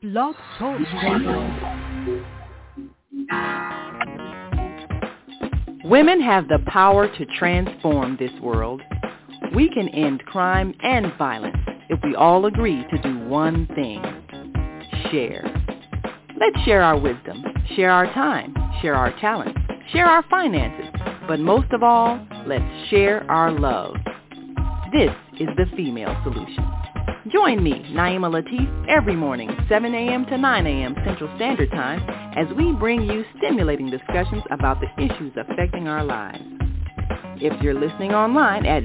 Blog Talk Radio. Women have the power to transform this world. We can end crime and violence if we all agree to do one thing: share. Let's share our wisdom, share our time, share our talents, share our finances, but most of all, let's share our love. This is the Female Solution. Join me, Naima Latif, every morning, 7 a.m. to 9 a.m. Central Standard Time, as we bring you stimulating discussions about the issues affecting our lives. If you're listening online at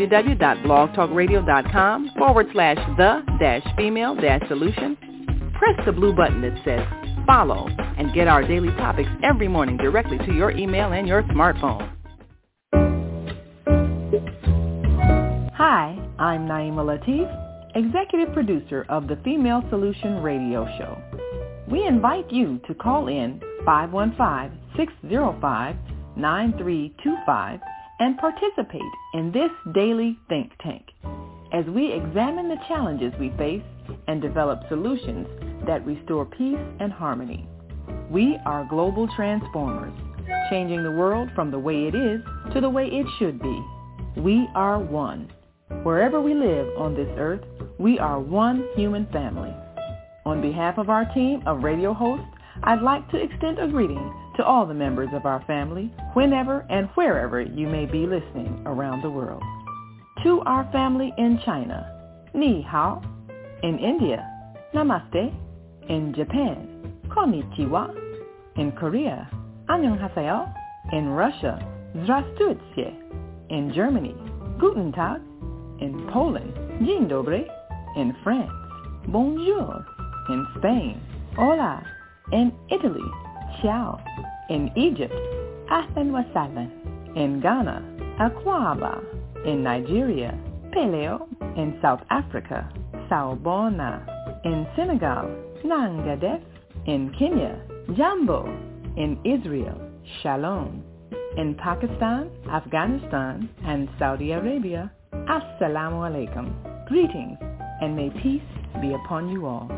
www.blogtalkradio.com/the-female-solution, press the blue button that says follow and get our daily topics every morning directly to your email and your smartphone. Hi, I'm Naima Latif, Executive Producer of the Female Solution Radio Show. We invite you to call in 515-605-9325 and participate in this daily think tank as we examine the challenges we face and develop solutions that restore peace and harmony. We are global transformers, changing the world from the way it is to the way it should be. We are one. Wherever we live on this earth, we are one human family. On behalf of our team of radio hosts, I'd like to extend a greeting to all the members of our family, whenever and wherever you may be listening around the world. To our family in China, Ni Hao. In India, Namaste. In Japan, Konnichiwa. In Korea, Annyeonghaseyo. In Russia, Здравствуйте. In Germany, Guten Tag. In Poland, Dzień dobry. In France, Bonjour. In Spain, Hola. In Italy, Ciao. In Egypt, Ahlan wa sahlan. In Ghana, Akwaba. In Nigeria, Peleo. In South Africa, Sawubona. In Senegal, Nangadef. In Kenya, Jambo. In Israel, Shalom. In Pakistan, Afghanistan, and Saudi Arabia, Assalamu alaikum. Greetings, and may peace be upon you all.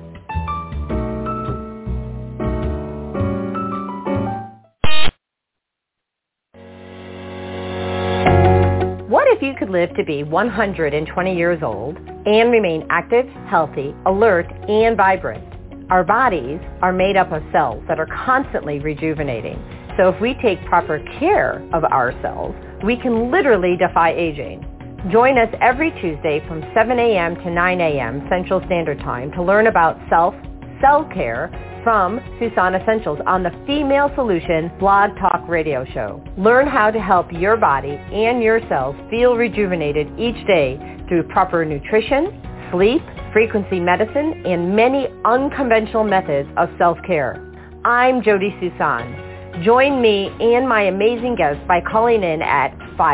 What if you could live to be 120 years old and remain active, healthy, alert, and vibrant? Our bodies are made up of cells that are constantly rejuvenating. So if we take proper care of ourselves, we can literally defy aging. Join us every Tuesday from 7 a.m. to 9 a.m. Central Standard Time to learn about self-care from Susan Essentials on the Female Solution Blog Talk Radio Show. Learn how to help your body and your cells feel rejuvenated each day through proper nutrition, sleep, frequency medicine, and many unconventional methods of self-care. I'm Jody Susan. Join me and my amazing guests by calling in at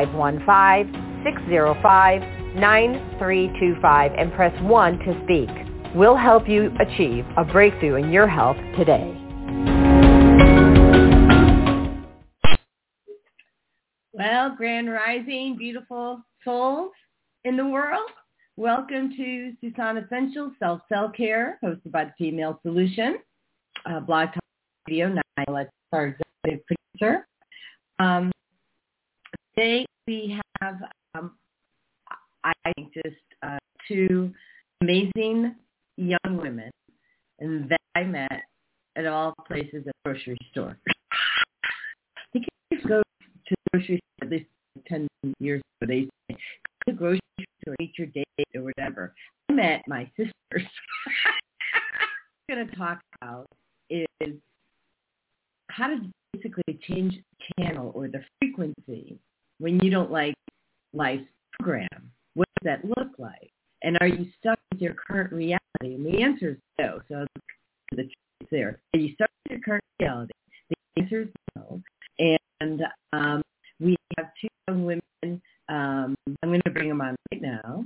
515-605-9325 and press 1 to speak. We'll help you achieve a breakthrough in your health today. Well, Grand Rising, beautiful souls in the world. Welcome to Susan Essentials Self-Care, hosted by the Female Solution, Blog Talk Radio. Nyla, our executive producer. Today we have, I think, just two amazing young women and that I met at all places at the grocery store. I think I used to go to the grocery store at least 10 years ago. They say, go to the grocery store, meet your date or whatever. I met my sisters. What I'm going to talk about is how to basically change the channel or the frequency when you don't like life's program. What does that look like? And are you stuck with your current reality? And the answer is no. So the truth is there. Are you stuck with your current reality? The answer is no. And we have two young women. I'm going to bring them on right now.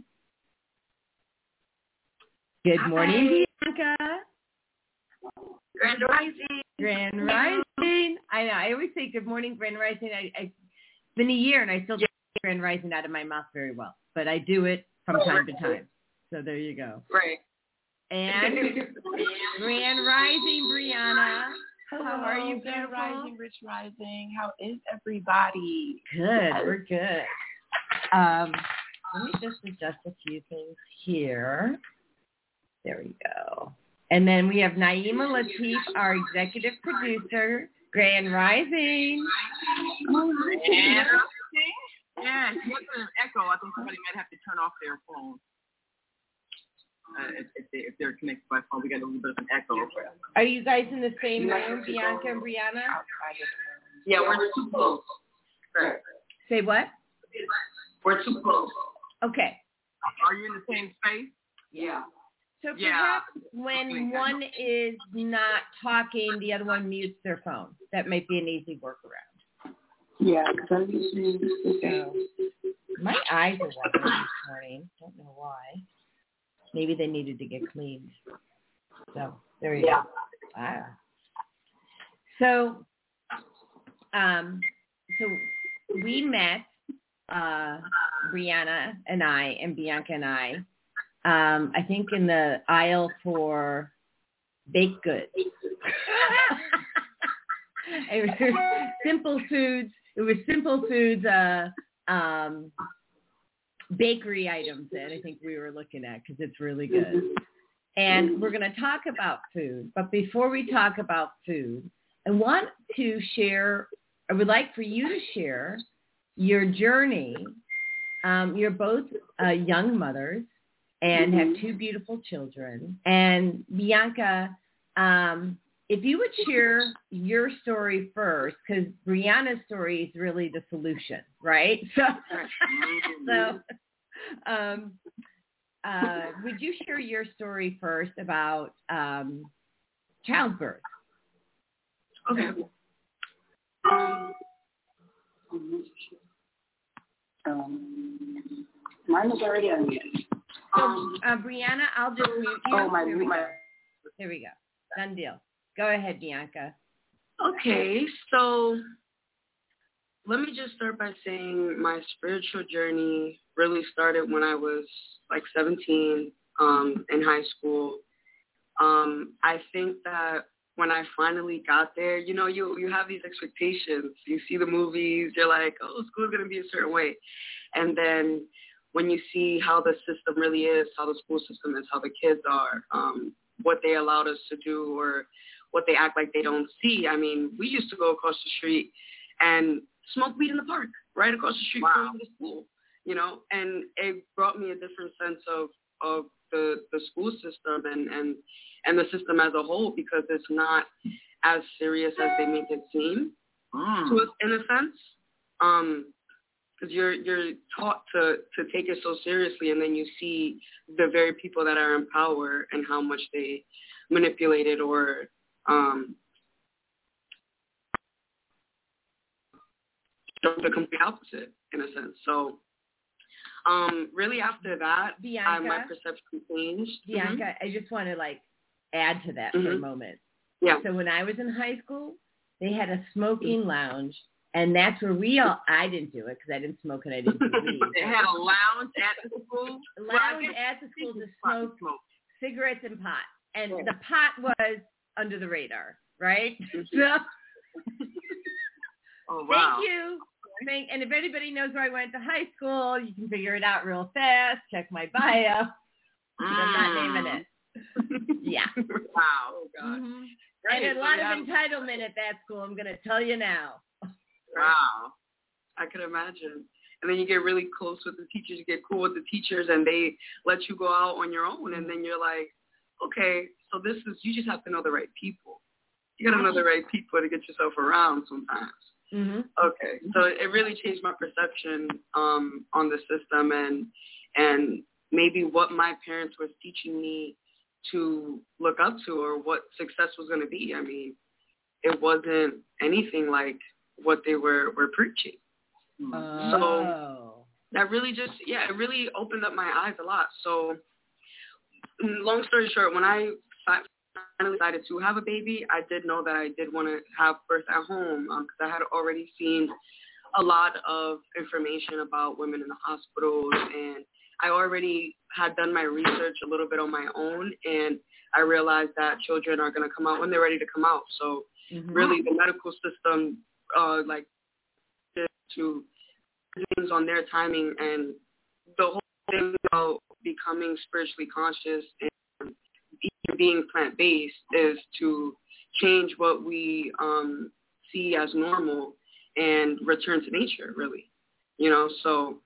Good morning, Bianca. Grand Rising. Grand Rising. I know. I always say good morning, Grand Rising. It's been a year, and I still get Grand Rising out of my mouth very well. But I do it from time to time. So there you go. Right. And Grand Rising, Brianna. Hello, How are you, Grand beautiful? Rising, Rich Rising. How is everybody? Good. We're good. Let me just adjust a few things here. There we go. And then we have Naima Latif, our executive producer. Grand Rising. Yeah, what's an echo? I think somebody might have to turn off their phone. If they're connected by phone, we got a little bit of an echo. Are you guys in the same room, Bianca and Brianna? Yeah, we're too close. Right. Say what? We're too close. Okay. Are you in the same space? Yeah. So perhaps when one is not talking, the other one mutes their phone. That might be an easy workaround. Yeah, because I'm using So, my eyes are watering this morning. Don't know why. Maybe they needed to get cleaned. So there you go. Ah. So we met, Brianna and I and Bianca and I think in the aisle for baked goods. It was Simple Foods. It was Simple Foods bakery items that I think we were looking at because it's really good. And we're going to talk about food. But before we talk about food, I would like for you to share your journey. You're both young mothers and have two beautiful children. And Bianca, if you would share your story first, because Brianna's story is really the solution, right? So would you share your story first about childbirth? Okay. Mine was already unmuted. Brianna, I'll just mute you. Oh, Here we go. Done deal. Go ahead, Bianca. Okay, so let me just start by saying my spiritual journey really started when I was like 17 in high school. I think that when I finally got there, you know, you have these expectations. You see the movies, you're like, oh, school's going to be a certain way. And then when you see how the system really is, how the school system is, how the kids are, what they allowed us to do or what they act like they don't see. I mean, we used to go across the street and smoke weed in the park right across the street from the school, you know, and it brought me a different sense of the school system and the system as a whole, because it's not as serious as they make it seem to us in a sense. Because you're taught to take it so seriously, and then you see the very people that are in power and how much they manipulate it or the complete opposite in a sense. So really after that, Bianca, my perception changed. Bianca, I just want to add to that for a moment. Yeah. So when I was in high school, they had a smoking lounge. And that's where I didn't do it because I didn't smoke and I didn't do weed. They had a lounge at the school? At the school to smoke cigarettes and pot. And the pot was under the radar, right? Oh, wow. Thank you. And if anybody knows where I went to high school, you can figure it out real fast. Check my bio. I'm not naming it. Yeah. Wow. Oh, God. Mm-hmm. And a lot of entitlement at that school, I'm going to tell you now. Wow. I could imagine. And then you get really close with the teachers, you get cool with the teachers, and they let you go out on your own. And then you're like, okay, so you just have to know the right people. You got to know the right people to get yourself around sometimes. Mm-hmm. Okay. So it really changed my perception on the system and maybe what my parents were teaching me to look up to or what success was going to be. I mean, it wasn't anything like what they were preaching. So that really it really opened up my eyes a lot. So long story short, when I finally decided to have a baby, I did know that I did want to have birth at home because I had already seen a lot of information about women in the hospitals, and I already had done my research a little bit on my own, and I realized that children are going to come out when they're ready to come out. So really the medical system, to things on their timing, and the whole thing about becoming spiritually conscious and being plant-based is to change what we see as normal and return to nature, really. So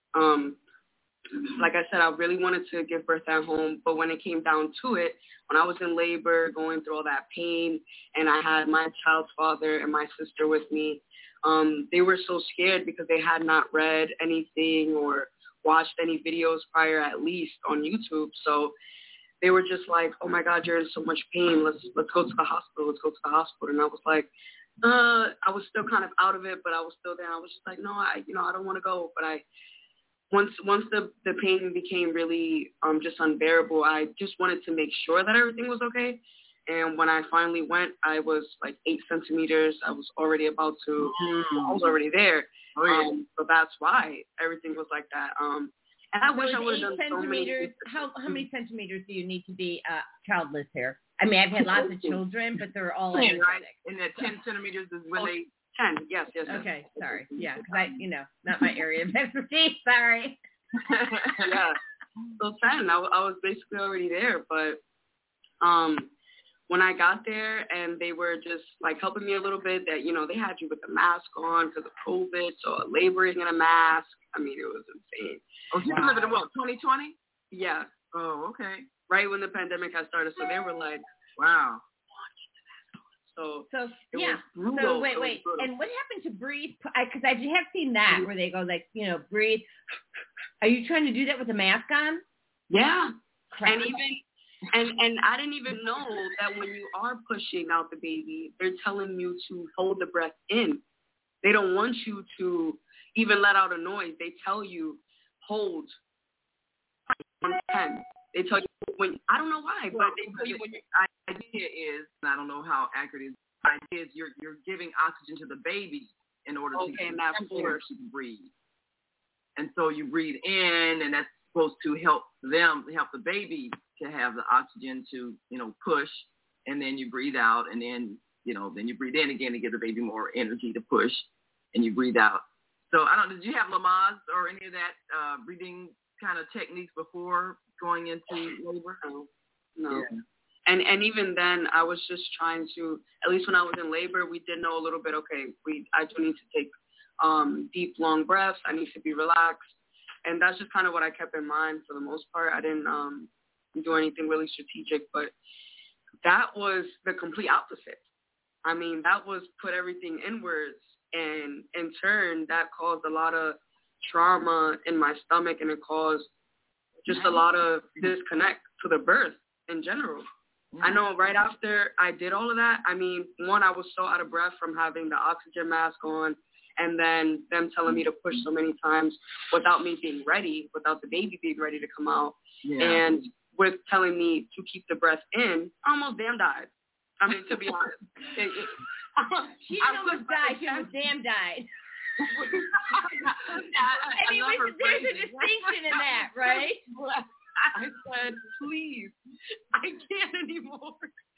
like I said, I really wanted to give birth at home, but when it came down to it, when I was in labor, going through all that pain, and I had my child's father and my sister with me, they were so scared because they had not read anything or watched any videos prior, at least on YouTube. So they were just like, "Oh my God, you're in so much pain. Let's go to the hospital. Let's go to the hospital." And I was like, I was still kind of out of it, but I was still there. I was just like, no, I don't want to go. But once the pain became really just unbearable, I just wanted to make sure that everything was okay. And when I finally went, I was like 8 centimeters. I was already about to, I was already there. So that's why everything was like that. And I wish I would have done so many. How many centimeters do you need to be childless here? I mean, I've had lots of children, but they're all energetic. And that 10 centimeters is when they... 10, yes. Okay, sorry. Yeah, because not my area of expertise. Sorry. Yeah. So 10, I was basically already there. But when I got there and they were just like helping me a little bit, that, they had you with the mask on because of COVID, so laboring in a mask. I mean, it was insane. Oh, you lived in what, 2020? Yeah. Oh, okay. Right when the pandemic had started, so they were like, wow. So yeah. Was brutal. So wait. And what happened to breathe? Because I have seen that where they go like, breathe. Are you trying to do that with a mask on? Yeah. Crap. And I didn't even know that when you are pushing out the baby, they're telling you to hold the breath in. They don't want you to even let out a noise. They tell you hold 110. They tell you when, I don't know why, but they tell you when you're... The idea is, and I don't know how accurate it is, the idea is you're giving oxygen to the baby in order to get she can breathe. And so you breathe in, and that's supposed to help the baby to have the oxygen to, push, and then you breathe out, and then you breathe in again to give the baby more energy to push, and you breathe out. So did you have Lamaze or any of that breathing kind of techniques before going into labor? No. Yeah. And even then, I was just trying to, at least when I was in labor, we did know a little bit, okay, I do need to take deep, long breaths. I need to be relaxed. And that's just kind of what I kept in mind for the most part. I didn't do anything really strategic, but that was the complete opposite. I mean, that was put everything inwards, and in turn, that caused a lot of trauma in my stomach, and it caused just a lot of disconnect to the birth in general. I know right after I did all of that, I mean, one, I was so out of breath from having the oxygen mask on, and then them telling me to push so many times without me being ready, without the baby being ready to come out, and with telling me to keep the breath in, I almost damn died. I mean, to be honest. She didn't almost die. She almost damn died. I mean, there's a distinction in that, right? I said, please, I can't anymore.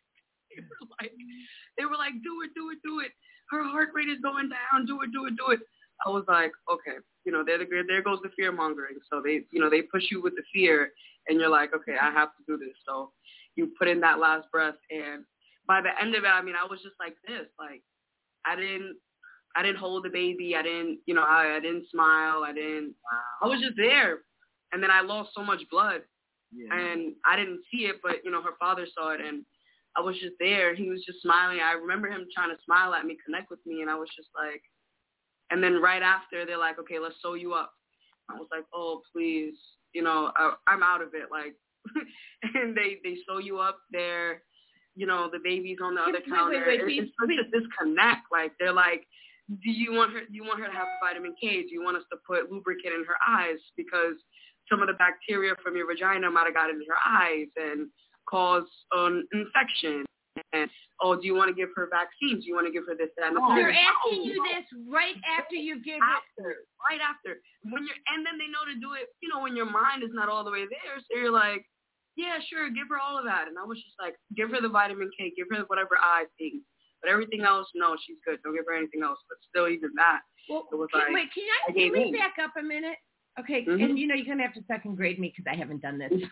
They were like, do it. Her heart rate is going down. Do it. I was like, okay, there goes the fear mongering. So they push you with the fear, and you're like, okay, I have to do this. So you put in that last breath, and by the end of it, I mean, I was just like this, like I didn't hold the baby. I didn't smile. I was just there. And then I lost so much blood, and I didn't see it, but, her father saw it, and I was just there. He was just smiling. I remember him trying to smile at me, connect with me, and I was just like, and then right after, they're like, okay, let's sew you up. I was like, oh, please, I'm out of it, like, and they sew you up there, the baby's on the other counter. It's such a disconnect. Like, they're like, do you want her to have vitamin K? Do you want us to put lubricant in her eyes? Because some of the bacteria from your vagina might have got into her eyes and caused an infection. And, oh, do you want to give her vaccines? Do you want to give her this, that, and the They're asking you this right after you give it. Right after. And then they know to do it, when your mind is not all the way there. So you're like, yeah, sure, give her all of that. And I was just like, give her the vitamin K, give her whatever eye thing. But everything else, no, she's good. Don't give her anything else. But still, even that. Well, it was can we back up a minute? Okay, and you're going to have to second grade me because I haven't done this.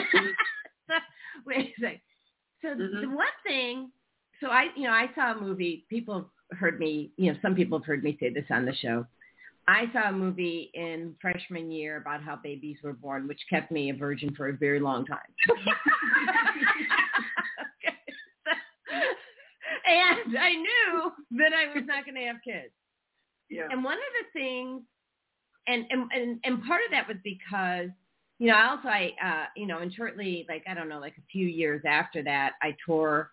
Wait a second. So the one thing, so I saw a movie. People heard me, some people have heard me say this on the show. I saw a movie in freshman year about how babies were born, which kept me a virgin for a very long time. And I knew that I was not going to have kids. Yeah. And one of the things, and part of that was because, and shortly, a few years after that, I tore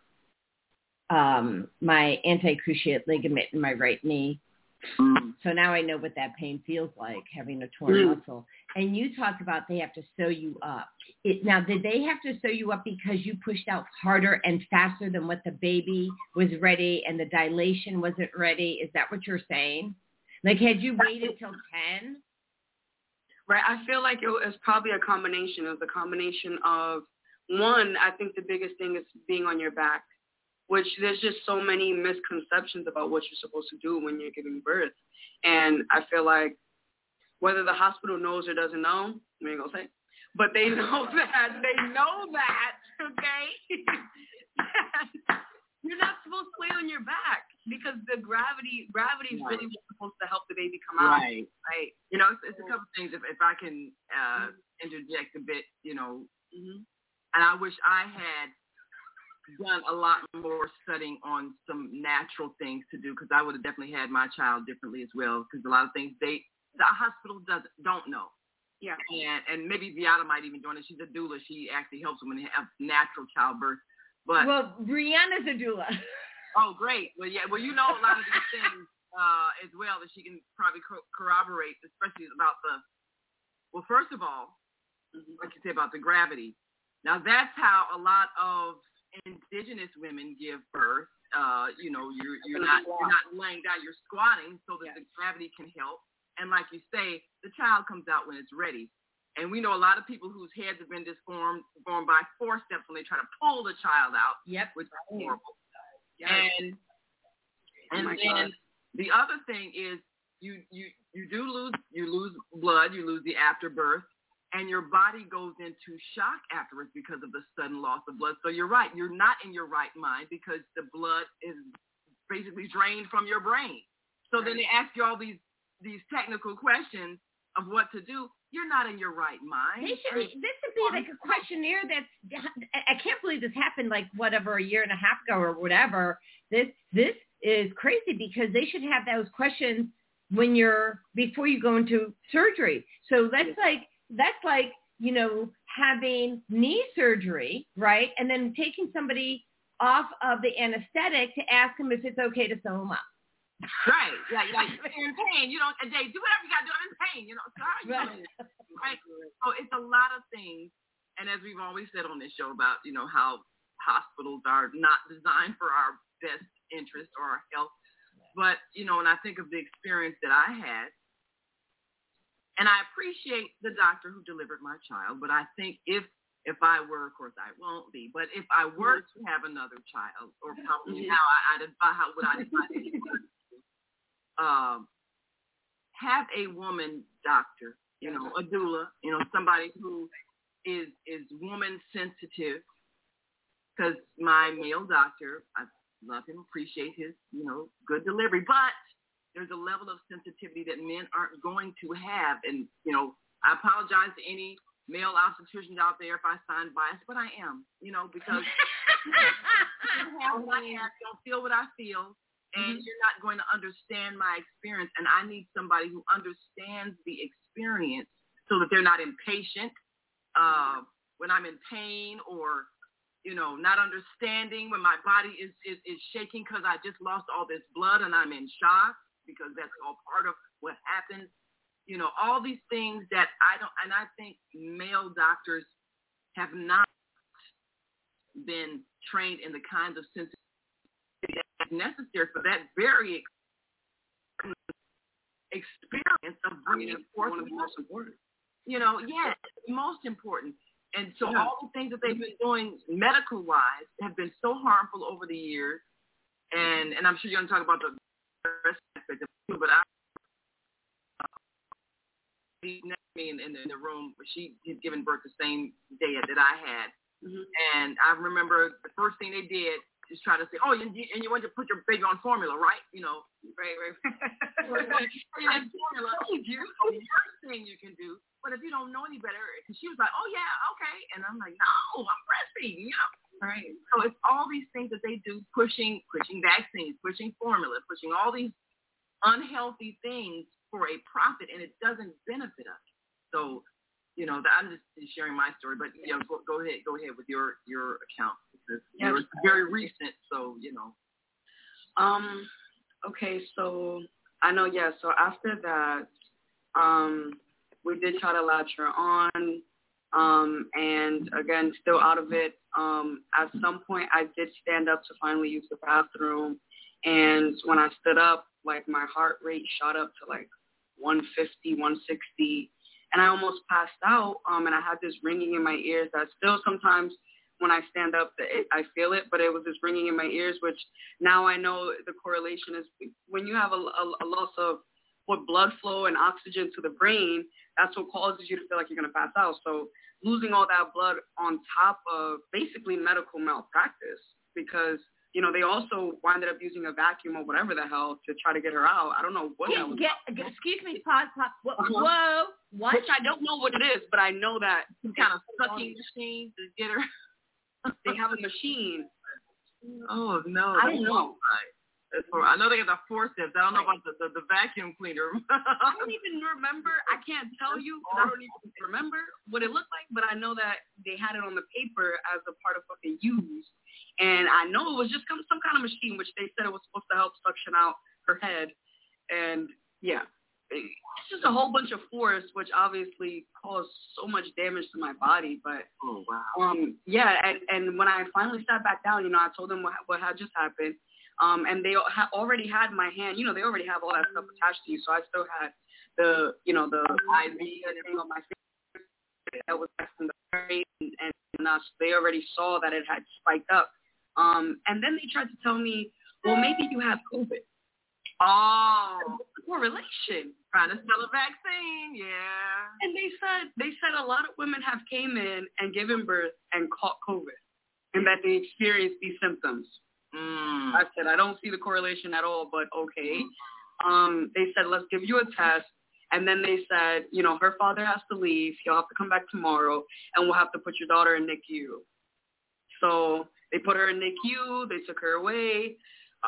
my anti-cruciate ligament in my right knee. So now I know what that pain feels like, having a torn muscle. And you talked about they have to sew you up. Now, did they have to sew you up because you pushed out harder and faster than what the baby was ready and the dilation wasn't ready? Is that what you're saying? Like, had you waited till 10? Right. I feel like it was probably a combination. It was a combination of, one, I think the biggest thing is being on your back, which there's just so many misconceptions about what you're supposed to do when you're giving birth. And I feel like whether the hospital knows or doesn't know, I ain't going to say, but they know that. They know that, okay? You're not supposed to lay on your back because the gravity is really what's supposed to help the baby come out. Right. It's a couple things, if I can interject a bit, and I wish I had done a lot more studying on some natural things to do, because I would have definitely had my child differently as well, because a lot of things the hospital don't know. Yeah. And maybe Beata might even join us. She's a doula. She actually helps women have natural childbirth. But Brianna's a doula. Oh, great. Well, yeah. Well, a lot of these things as well that she can probably corroborate, especially about first of all, like you say about the gravity. Now, that's how a lot of indigenous women give birth. You're not laying down, you're squatting so that the gravity can help. And like you say, the child comes out when it's ready. And we know a lot of people whose heads have been formed by forceps when they try to pull the child out, which is horrible. Yes. And then the other thing is you lose blood, you lose the afterbirth, and your body goes into shock afterwards because of the sudden loss of blood. So you're right, you're not in your right mind because the blood is basically drained from your brain. So then they ask you all these technical questions of what to do. You're not in your right mind. This would be like a questionnaire I can't believe this happened a year and a half ago or whatever. This is crazy because they should have those questions before you go into surgery. So that's like having knee surgery, right? And then taking somebody off of the anesthetic to ask them if it's okay to sew them up. Right. Like you're in pain. Jay, do whatever you got to do. I'm in pain. Sorry. Right. So it's a lot of things. And as we've always said on this show about, how hospitals are not designed for our best interest or our health. But, and I think of the experience that I had, and I appreciate the doctor who delivered my child, but I think if I were, of course I won't be, but if I were to have another child, or probably how would I define it? Have a woman doctor, a doula, somebody who is woman sensitive, because my male doctor, I love him, appreciate his, good delivery, but there's a level of sensitivity that men aren't going to have. And, I apologize to any male obstetricians out there if I sound biased, but I am, because don't feel what I feel, and you're not going to understand my experience. And I need somebody who understands the experience so that they're not impatient when I'm in pain, or, not understanding when my body is shaking because I just lost all this blood and I'm in shock, because that's all part of what happens. All these things that and I think male doctors have not been trained in the kinds of sensitivity is necessary for that very experience of bringing forth one of the most important. Most important. And so all the things that they've been doing medical-wise have been so harmful over the years. And I'm sure you're going to talk about the rest aspect of it, but next to me in the room, she had given birth the same day that I had. Mm-hmm. And I remember the first thing they did is try to say, oh, and you want to put your baby on formula, right? Right. Formula. The worst thing you can do. But if you don't know any better, because she was like, oh, yeah, okay. And I'm like, no, I'm breastfeeding, Right. So it's all these things that they do, pushing vaccines, pushing formula, pushing all these unhealthy things for a profit, and it doesn't benefit us. So, I'm just sharing my story, but go ahead with your account, because it's very recent. So Okay, so I know. So after that, we did try to latch her on, and again, still out of it. At some point, I did stand up to finally use the bathroom, and when I stood up, like my heart rate shot up to like 150, 160. And I almost passed out, and I had this ringing in my ears that still sometimes when I stand up, I feel it, but it was this ringing in my ears, which now I know the correlation is when you have a loss of blood flow and oxygen to the brain, that's what causes you to feel like you're going to pass out. So losing all that blood on top of basically medical malpractice, because they also winded up using a vacuum or whatever the hell to try to get her out. I don't know what that was. Excuse me, pause. Whoa. What? Which I don't know what it is, but I know that some kind of sucking machine to get her. They have a machine. Oh, no. I don't know. I know they got the forceps. I don't know about the vacuum cleaner. I don't even remember. I can't tell you. I don't even remember what it looked like, but I know that they had it on the paper as a part of what they used. And I know it was just some kind of machine, which they said it was supposed to help suction out her head. And, it's just a whole bunch of force, which obviously caused so much damage to my body. But, oh, wow. And when I finally sat back down, I told them what had just happened. And they already had my hand, they already have all that stuff attached to you. So I still had the IV thing on my finger that was in the brain, and they already saw that it had spiked up. And then they tried to tell me, well, maybe you have COVID. Oh, correlation. Trying to sell a vaccine, yeah. And they said a lot of women have came in and given birth and caught COVID, and that they experienced these symptoms. I said, I don't see the correlation at all, but okay. They said, let's give you a test. And then they said, her father has to leave. He'll have to come back tomorrow, and we'll have to put your daughter in NICU. So they put her in NICU. They took her away.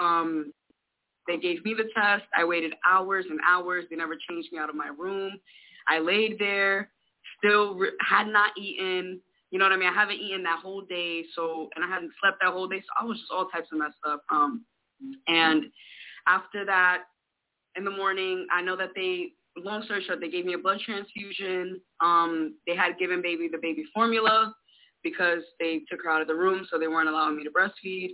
They gave me the test. I waited hours and hours. They never changed me out of my room. I laid there, still had not eaten. You know what I mean? I haven't eaten that whole day, and I hadn't slept that whole day, so I was just all types of messed up. And after that, in the morning, I know that long story short, they gave me a blood transfusion. They had given baby the baby formula because they took her out of the room, so they weren't allowing me to breastfeed.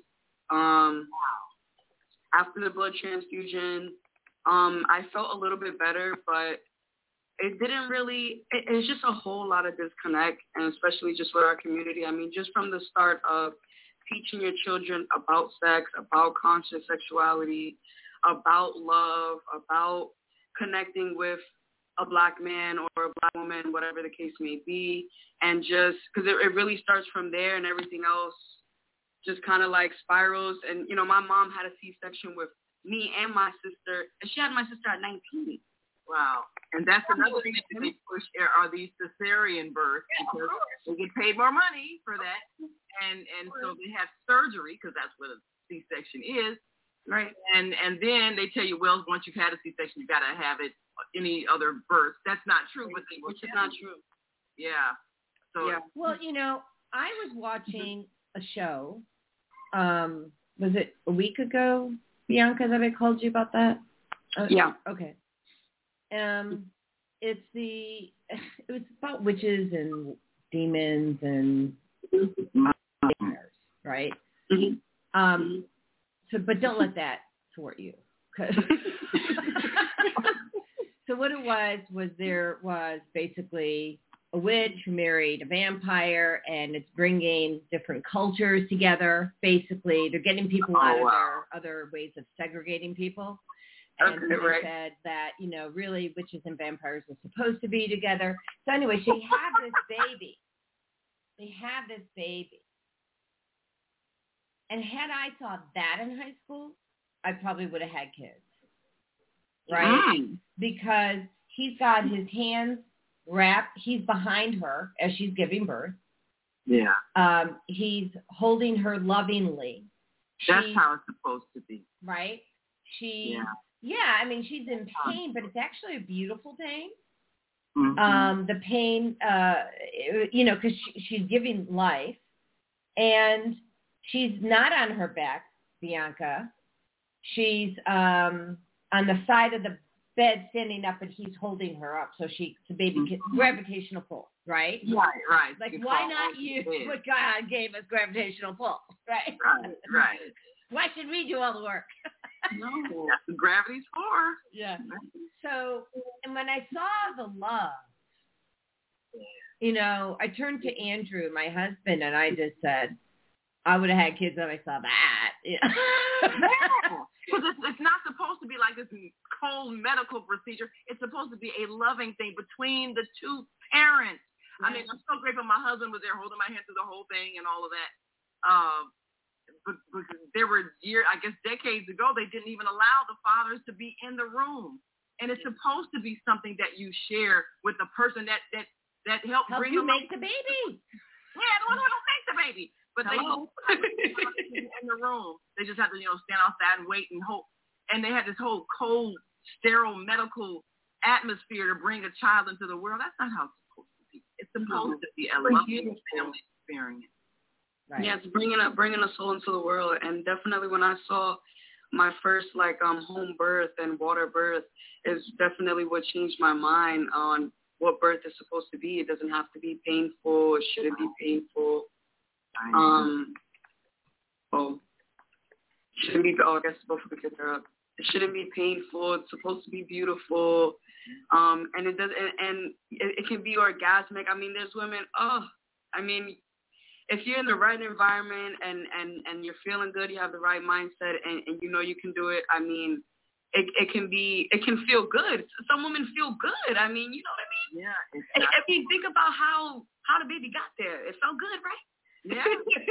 After the blood transfusion, I felt a little bit better, but it didn't really, it's just a whole lot of disconnect, and especially just with our community. I mean, just from the start of teaching your children about sex, about conscious sexuality, about love, about connecting with a black man or a black woman, whatever the case may be, and just, because it really starts from there, and everything else just kind of like spirals. And, my mom had a C-section with me and my sister, and she had my sister at 19. Wow. And that's another thing that they push are these cesarean births, because they get paid more money for that. And so they have surgery, because that's what a C-section is. Right. And then they tell you, well, once you've had a C-section, you've got to have it any other birth. That's not true. Which is not true. Yeah. So. Yeah. Well, I was watching a show. Was it a week ago, Bianca, that I called you about that? Yeah. Okay. It was about witches and demons and nightmares, right? Mm-hmm. but don't let that thwart you. So what it was there was basically a witch who married a vampire, and it's bringing different cultures together. Basically, they're getting people out of their other ways of segregating people. And so they said that, really witches and vampires are supposed to be together. So anyway, she had this baby. They had this baby. And had I saw that in high school, I probably would have had kids. Right? Because he's got his hands wrapped. He's behind her as she's giving birth. Yeah. He's holding her lovingly. That's how it's supposed to be. Right? She's in pain, but it's actually a beautiful pain. Mm-hmm. The pain, because she's giving life, and she's not on her back, Bianca. She's on the side of the bed, standing up, and he's holding her up, so the baby gets gravitational pull, right? Right. Like, why not use what God gave us, gravitational pull, right? Right. Why should we do all the work? No, that's what gravity's for. Yeah. So, and when I saw the love, I turned to Andrew, my husband, and I just said, I would have had kids when I saw that. Because it's not supposed to be like this cold medical procedure. It's supposed to be a loving thing between the two parents. Yeah. I mean, I'm so grateful my husband was there holding my hand through the whole thing and all of that. But there were decades ago, they didn't even allow the fathers to be in the room. And it's supposed to be something that you share with the person that helped bring you make the baby. Yeah, the one who don't make the baby. But they don't in the room. They just have to, stand outside and wait and hope. And they had this whole cold, sterile medical atmosphere to bring a child into the world. That's not how it's supposed to be. It's supposed to be a loving family experience. Right. Yes, bringing a soul into the world. And definitely when I saw my first home birth and water birth is definitely what changed my mind on what birth is supposed to be. It doesn't have to be painful. It shouldn't be painful. Shouldn't be. I guess both of the kids are up. It shouldn't be painful. It's supposed to be beautiful. And it does. And it can be orgasmic. I mean, there's women. If you're in the right environment and you're feeling good, you have the right mindset, and you can do it. I mean, it can feel good. Some women feel good. I mean, you know what I mean? Yeah. I mean, think about how the baby got there. It felt good, right? Yeah.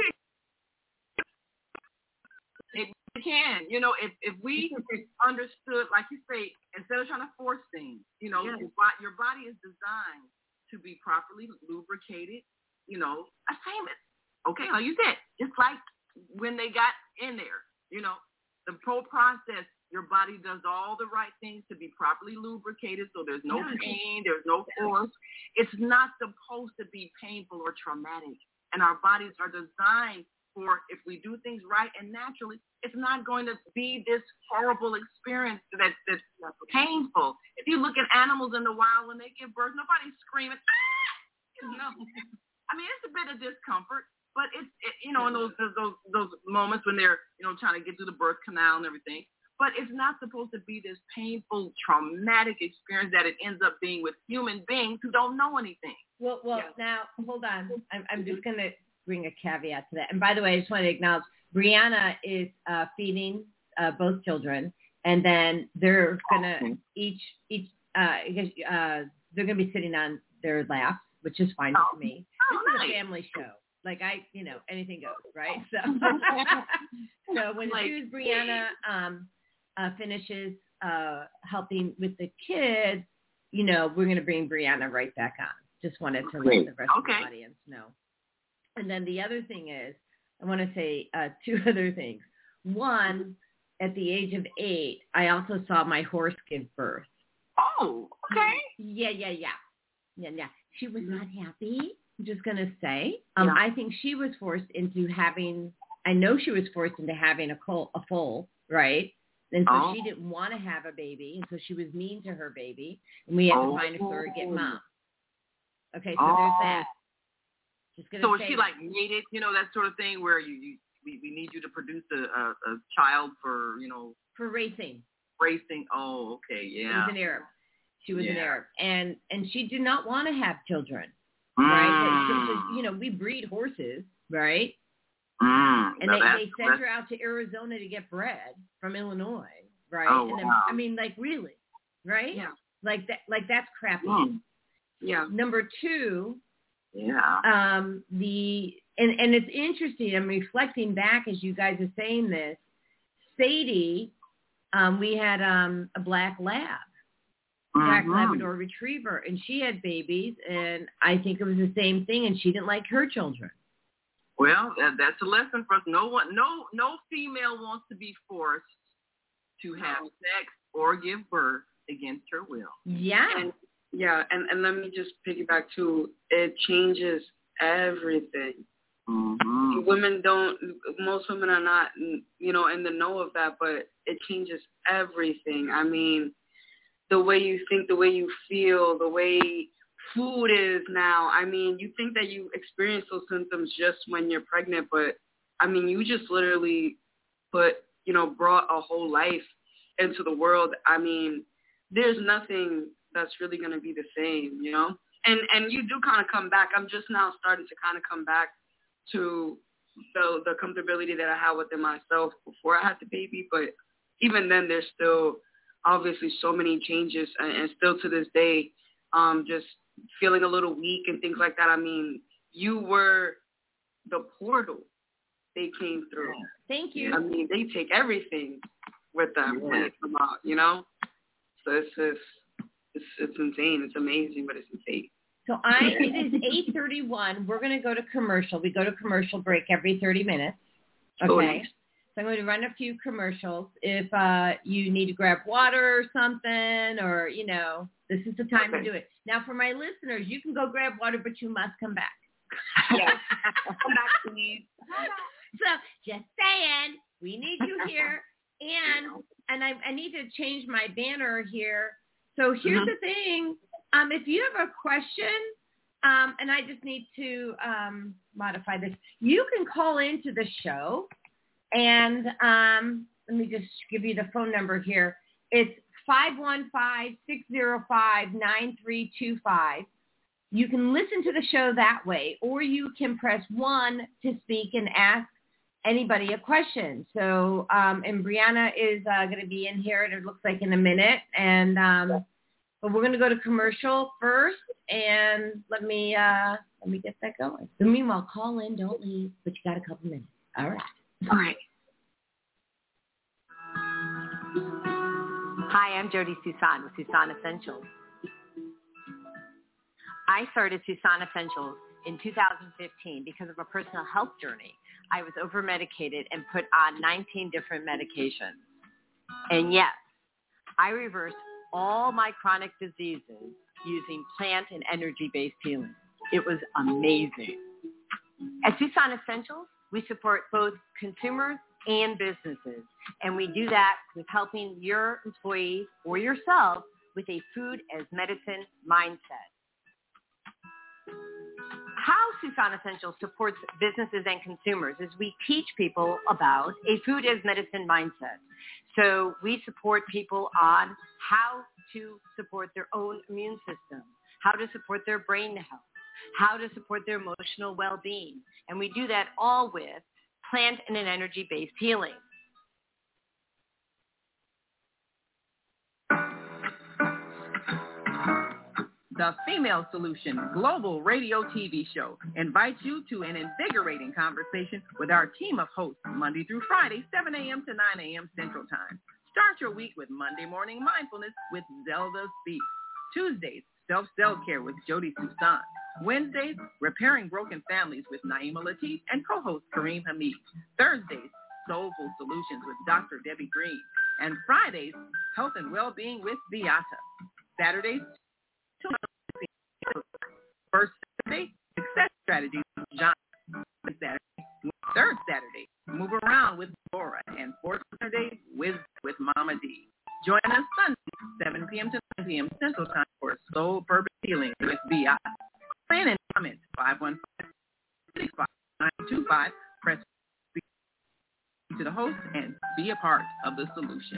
It can. If we understood, like you say, instead of trying to force things, your body is designed to be properly lubricated. A famous. Okay, like you said, just like when they got in there, the whole process, your body does all the right things to be properly lubricated, so there's no pain, there's no force. It's not supposed to be painful or traumatic. And our bodies are designed for, if we do things right and naturally, it's not going to be this horrible experience that's painful. If you look at animals in the wild when they give birth, nobody's screaming, ah! I mean, it's a bit of discomfort, but in those moments when they're, trying to get through the birth canal and everything. But it's not supposed to be this painful, traumatic experience that it ends up being with human beings who don't know anything. Well, Now, hold on. I'm just going to bring a caveat to that. And by the way, I just want to acknowledge Brianna is feeding both children, and then they're going to they're going to be sitting on their laps, which is fine with me. This is a family show. Like anything goes, right? So when Sue's Brianna finishes helping with the kids, we're going to bring Brianna right back on. Just wanted to let the rest of the audience know. And then the other thing is, I want to say two other things. One, at the age of 8, I also saw my horse give birth. Oh, okay. Yeah. She was not happy. I'm just going to say. I think she was forced into having, I know she was forced into having a foal, right? And so she didn't want to have a baby, and so she was mean to her baby, and we had to find a surrogate mom. Okay, so there's that. Just gonna so was she like mated, that sort of thing where you We need you to produce a child for, For racing. Racing. Oh, okay, yeah. She was an Arab. And she did not want to have children, right? But we breed horses, right? And they sent her out to Arizona to get bred from Illinois, right? Oh, and then, wow. I mean, like, really, right? Yeah. Like that's crappy. Yeah. Number two, yeah. and it's interesting. I'm reflecting back as you guys are saying this. Sadie, we had a black Labrador retriever, and she had babies, and I think it was the same thing, and she didn't like her children. Well, that's a lesson for us. No female wants to be forced to have sex or give birth against her will. Yeah. And let me just piggyback too. It changes everything. Mm-hmm. Most women are not, in the know of that, but it changes everything. I mean, the way you think, the way you feel, the way food is now. I mean, you think that you experience those symptoms just when you're pregnant, but I mean, you just literally brought a whole life into the world. I mean, there's nothing that's really going to be the same, and you do kind of come back. I'm just now starting to kind of come back to the comfortability that I had within myself before I had the baby, but even then there's still obviously so many changes, and still to this day, just feeling a little weak and things like that. I mean, you were the portal they came through. Thank you. I mean, they take everything with them when they come out, So it's insane. It's amazing, but it's insane. So it is 8:31. We're going to go to commercial. We go to commercial break every 30 minutes. Okay. So I'm going to run a few commercials. If you need to grab water or something, or, this is the time to do it. Now, for my listeners, you can go grab water, but you must come back. Yes. Come back, please. So just saying, we need you here. And I need to change my banner here. So here's the thing. If you have a question, and I just need to modify this, you can call into the show. And let me just give you the phone number here. It's 515-605-9325. You can listen to the show that way, or you can press 1 to speak and ask anybody a question. So, and Brianna is going to be in here, it looks like in a minute. And but we're going to go to commercial first, and let me get that going. So meanwhile, call in, don't leave, but you got a couple minutes. All right. All right. Hi, I'm Jody Susan with Susan Essentials. I started Susan Essentials in 2015 because of a personal health journey. I was over-medicated and put on 19 different medications. And yes, I reversed all my chronic diseases using plant and energy-based healing. It was amazing. At Susan Essentials, we support both consumers and businesses, and we do that with helping your employees or yourself with a food as medicine mindset. How Susan Essentials supports businesses and consumers is we teach people about a food as medicine mindset. So we support people on how to support their own immune system, how to support their brain health, how to support their emotional well-being. And we do that all with plant and an energy-based healing. The Female Solution Global Radio TV Show invites you to an invigorating conversation with our team of hosts Monday through Friday, 7 a.m. to 9 a.m. Central Time. Start your week with Monday Morning Mindfulness with Zelda Speaks. Tuesdays, Self-Care with Jody Susan. Wednesdays, Repairing Broken Families with Naima Latif and co-host Kareem Hamid. Thursdays, Soulful Solutions with Dr. Debbie Green. And Fridays, Health and Wellbeing with Beata. Saturdays, First Saturday, Success Strategies with John. Third Saturday, Move Around with Laura. And fourth Saturday, with Mama D. Join us Sunday, 7 p.m. to 9 p.m. Central Time for Soul Purpose Healing with Beata. Plan and comments, 515-65925. Press to the host and be a part of the solution.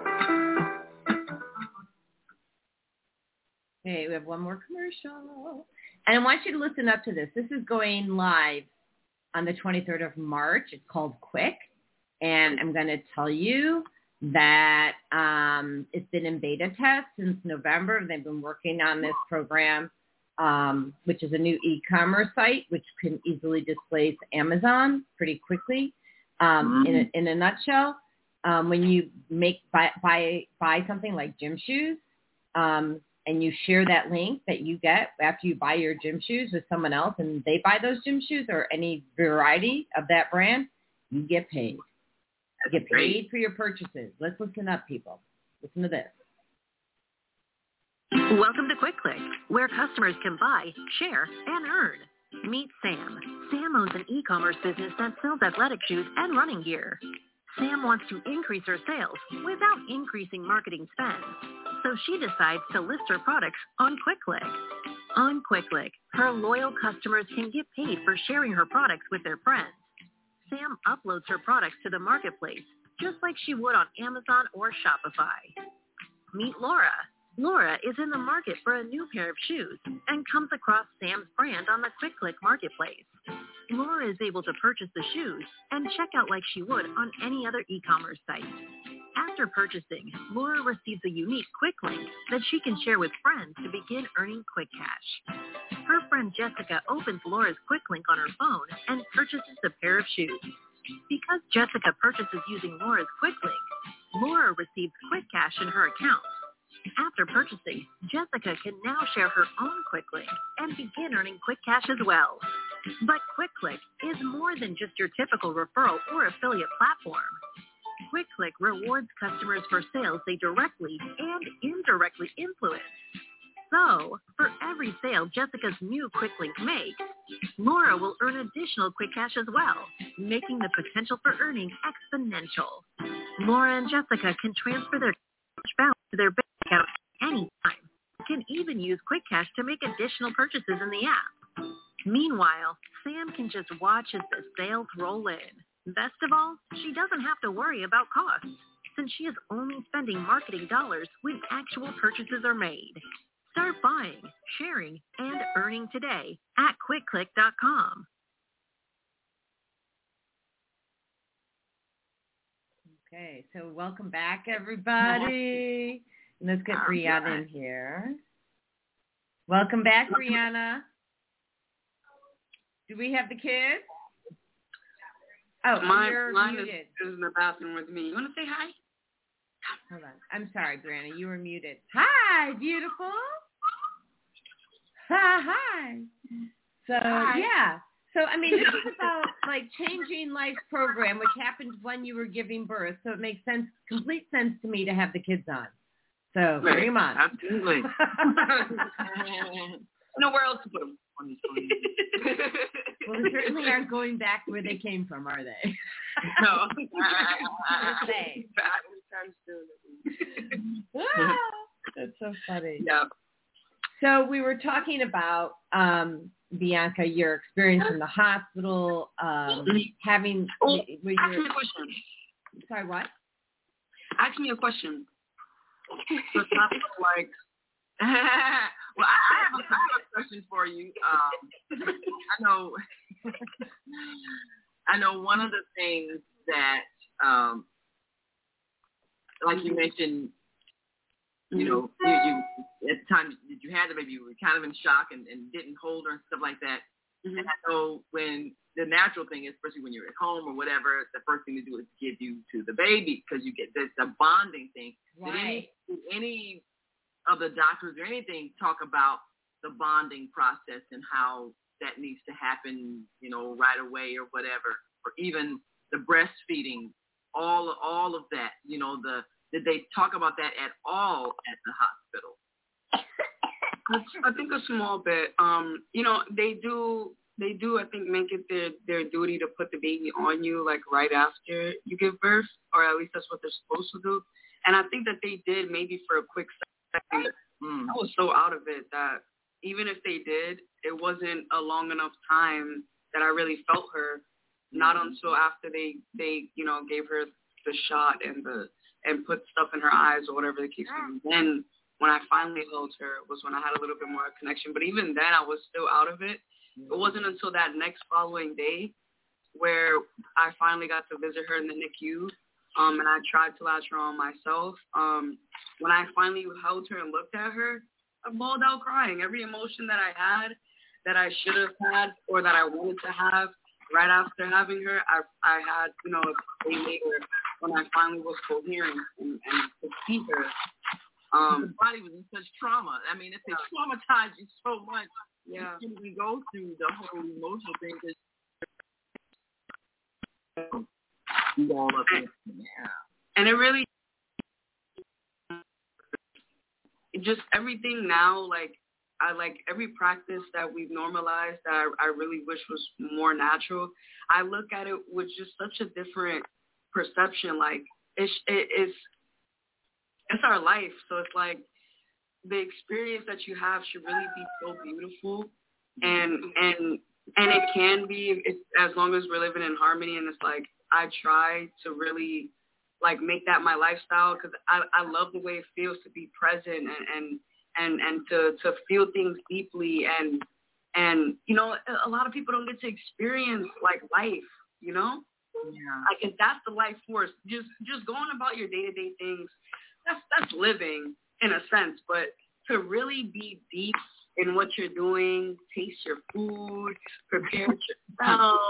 Okay, we have one more commercial. And I want you to listen up to this. This is going live on the 23rd of March. It's called Quick. And I'm going to tell you that it's been in beta test since November. They've been working on this program, which is a new e-commerce site, which can easily displace Amazon pretty quickly. In a nutshell, when you buy something like gym shoes, and you share that link that you get after you buy your gym shoes with someone else and they buy those gym shoes or any variety of that brand, you get paid. You get paid for your purchases. Let's listen up, people. Listen to this. Welcome to QuickClick, where customers can buy, share, and earn. Meet Sam. Sam owns an e-commerce business that sells athletic shoes and running gear. Sam wants to increase her sales without increasing marketing spend. So she decides to list her products on QuickClick. On QuickClick, her loyal customers can get paid for sharing her products with their friends. Sam uploads her products to the marketplace, just like she would on Amazon or Shopify. Meet Laura. Laura is in the market for a new pair of shoes and comes across Sam's brand on the QuickClick marketplace. Laura is able to purchase the shoes and check out like she would on any other e-commerce site. After purchasing, Laura receives a unique quick link that she can share with friends to begin earning quick cash. Her friend Jessica opens Laura's quick link on her phone and purchases a pair of shoes. Because Jessica purchases using Laura's quick link, Laura receives quick cash in her account. After purchasing, Jessica can now share her own quick link and begin earning quick cash as well. But QuickClick is more than just your typical referral or affiliate platform. QuickClick rewards customers for sales they directly and indirectly influence. So, for every sale Jessica's new quick link makes, Laura will earn additional quick cash as well, making the potential for earning exponential. Laura and Jessica can transfer their cash balance to their bank account anytime. Can even use quick cash to make additional purchases in the app. Meanwhile, Sam can just watch as the sales roll in. Best of all, she doesn't have to worry about costs, since she is only spending marketing dollars when actual purchases are made. Start buying, sharing, and earning today at QuickClick.com. Okay, so welcome back, everybody. Let's get Brianna in here. Welcome back, Brianna. Do we have the kids? Oh, you're muted. Is in the bathroom with me. You want to say hi? Hold on. I'm sorry, Brianna. You were muted. Hi, beautiful. Hi. So, yeah. So, I mean, this is about, like, changing life's program, which happened when you were giving birth. So it makes sense, complete sense to me to have the kids on. So, bring them on. Absolutely. Nowhere else to put them. Well, they certainly aren't going back where they came from, are they? No. That's so funny. Yeah. So we were talking about, Bianca, your experience in the hospital, having... Ask me a question. Sorry, what? Ask me a question. So it's not like... well, I have a question for you. I know one of the things that, like you mentioned, you know, you at the time that you had the baby, you were kind of in shock and didn't hold her and stuff like that. Mm-hmm. And I know when the natural thing is, especially when you're at home or whatever, the first thing to do is give you to the baby because you get this a bonding thing. Right. Did any of the doctors or anything talk about the bonding process and how that needs to happen, you know, right away or whatever, or even the breastfeeding, all of that, you know, did they talk about that at all at the hospital? I think a small bit. You know, they do. I think make it their duty to put the baby on you like right after you give birth, or at least that's what they're supposed to do. And I think that they did maybe for a quick second. I was so out of it that even if they did, it wasn't a long enough time that I really felt her. not until after they gave her the shot and put stuff in her eyes or whatever the case was. Then when I finally held her was when I had a little bit more connection. But even then, I was still out of it. It wasn't until that next following day where I finally got to visit her in the NICU, and I tried to latch her on myself. When I finally held her and looked at her, I bawled out crying. Every emotion that I had, that I should have had, or that I wanted to have right after having her, I had, a day later when I finally was coherent and to see her. The body was in such trauma. I mean, if it traumatized you so much, you couldn't even go through the whole emotional thing. And it really, just everything now, I like every practice that we've normalized that I really wish was more natural. I look at it with just such a different perception. Like it's our life. So it's like the experience that you have should really be so beautiful, and it can be as long as we're living in harmony. And it's like I try to really make that my lifestyle, because I love the way it feels to be present and to feel things deeply, and a lot of people don't get to experience life, Yeah. If that's the life force, just going about your day-to-day things, that's living in a sense. But to really be deep in what you're doing, taste your food, prepare yourself,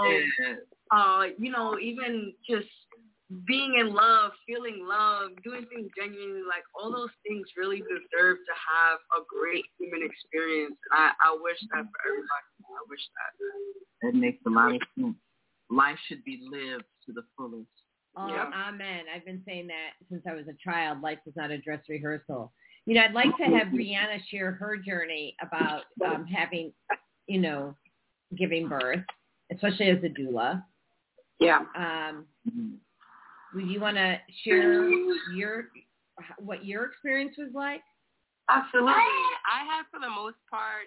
even just being in love, feeling love, doing things genuinely, all those things really deserve to have a great human experience. And I wish that for everybody. I wish that. That makes a lot of sense. Life should be lived to the fullest. Oh, amen. I've been saying that since I was a child. Life is not a dress rehearsal. I'd like to have Brianna share her journey about having, giving birth, especially as a doula. Yeah. Would you want to share what your experience was like? Absolutely. I had, for the most part,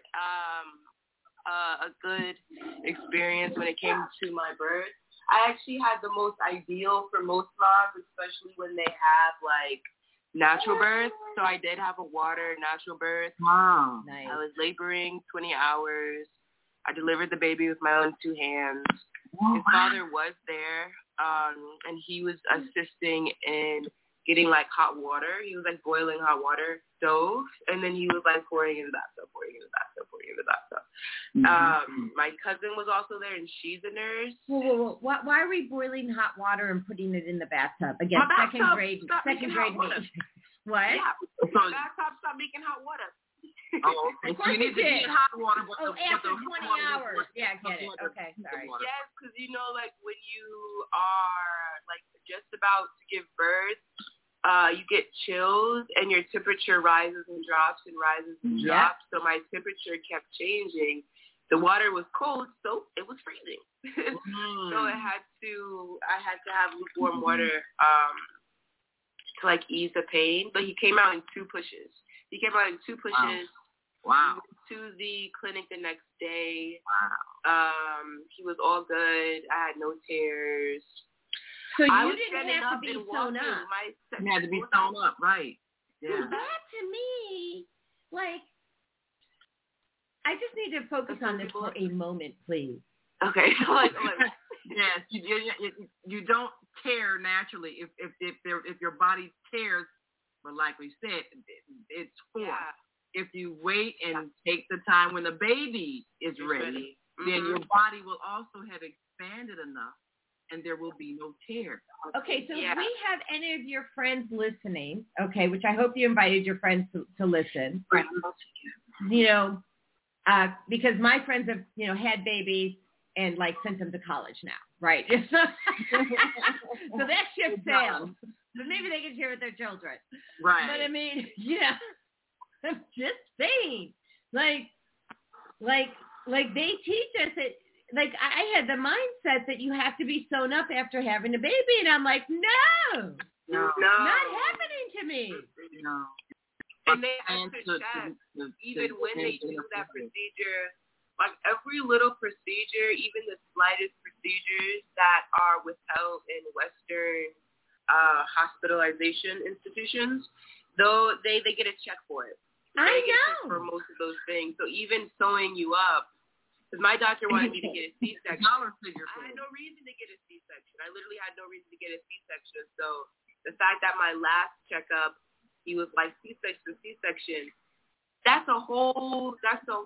a good experience when it came to my birth. I actually had the most ideal for most moms, especially when they have natural birth. So I did have a water natural birth. Wow. Nice. I was laboring 20 hours. I delivered the baby with my own 2 hands. His father was there, and he was assisting in getting hot water. He was boiling hot water stove, and then he was pouring in the bathtub, pouring in the bathtub, pouring in the bathtub. My cousin was also there, and she's a nurse. Whoa. Why are we boiling hot water and putting it in the bathtub? Again, second grade me. What? Yeah, the bathtub stopped making hot water. Oh, okay. So you need to get hot water. But after 20 hours. Yeah, I get it. Okay, sorry. Yes, because when you are just about to give birth, you get chills and your temperature rises and drops and rises and drops. So my temperature kept changing. The water was cold, so it was freezing. So I had to have lukewarm water to ease the pain. But he came out in 2 pushes. Wow. To the clinic the next day. Wow. He was all good. I had no tears. So you didn't have to be sewn up. You had to be sewn up, right? Yeah. That to me, I just need to focus on this for a moment, please. Okay. Yes, you don't tear naturally. If your body tears, but like we said, it's forced. Yeah. If you wait and take the time when the baby is ready, then your body will also have expanded enough, and there will be no tear. Okay, so if we have any of your friends listening, which I hope you invited your friends to listen. Right. Because my friends have, had babies and sent them to college now, right? So that ship sails. So maybe they can share with their children. Right. But I mean, I'm just saying, they teach us that, I had the mindset that you have to be sewn up after having a baby, and I'm like, no, not happening to me. No. And they have to check, even when they do that procedure, like every little procedure, even the slightest procedures that are withheld in Western hospitalization institutions, though they get a check for it. I know. For most of those things. So even sewing you up, because my doctor wanted me to get a C-section. I had no reason to get a C-section. I literally had no reason to get a C-section. So the fact that my last checkup, he was like, C-section, that's a whole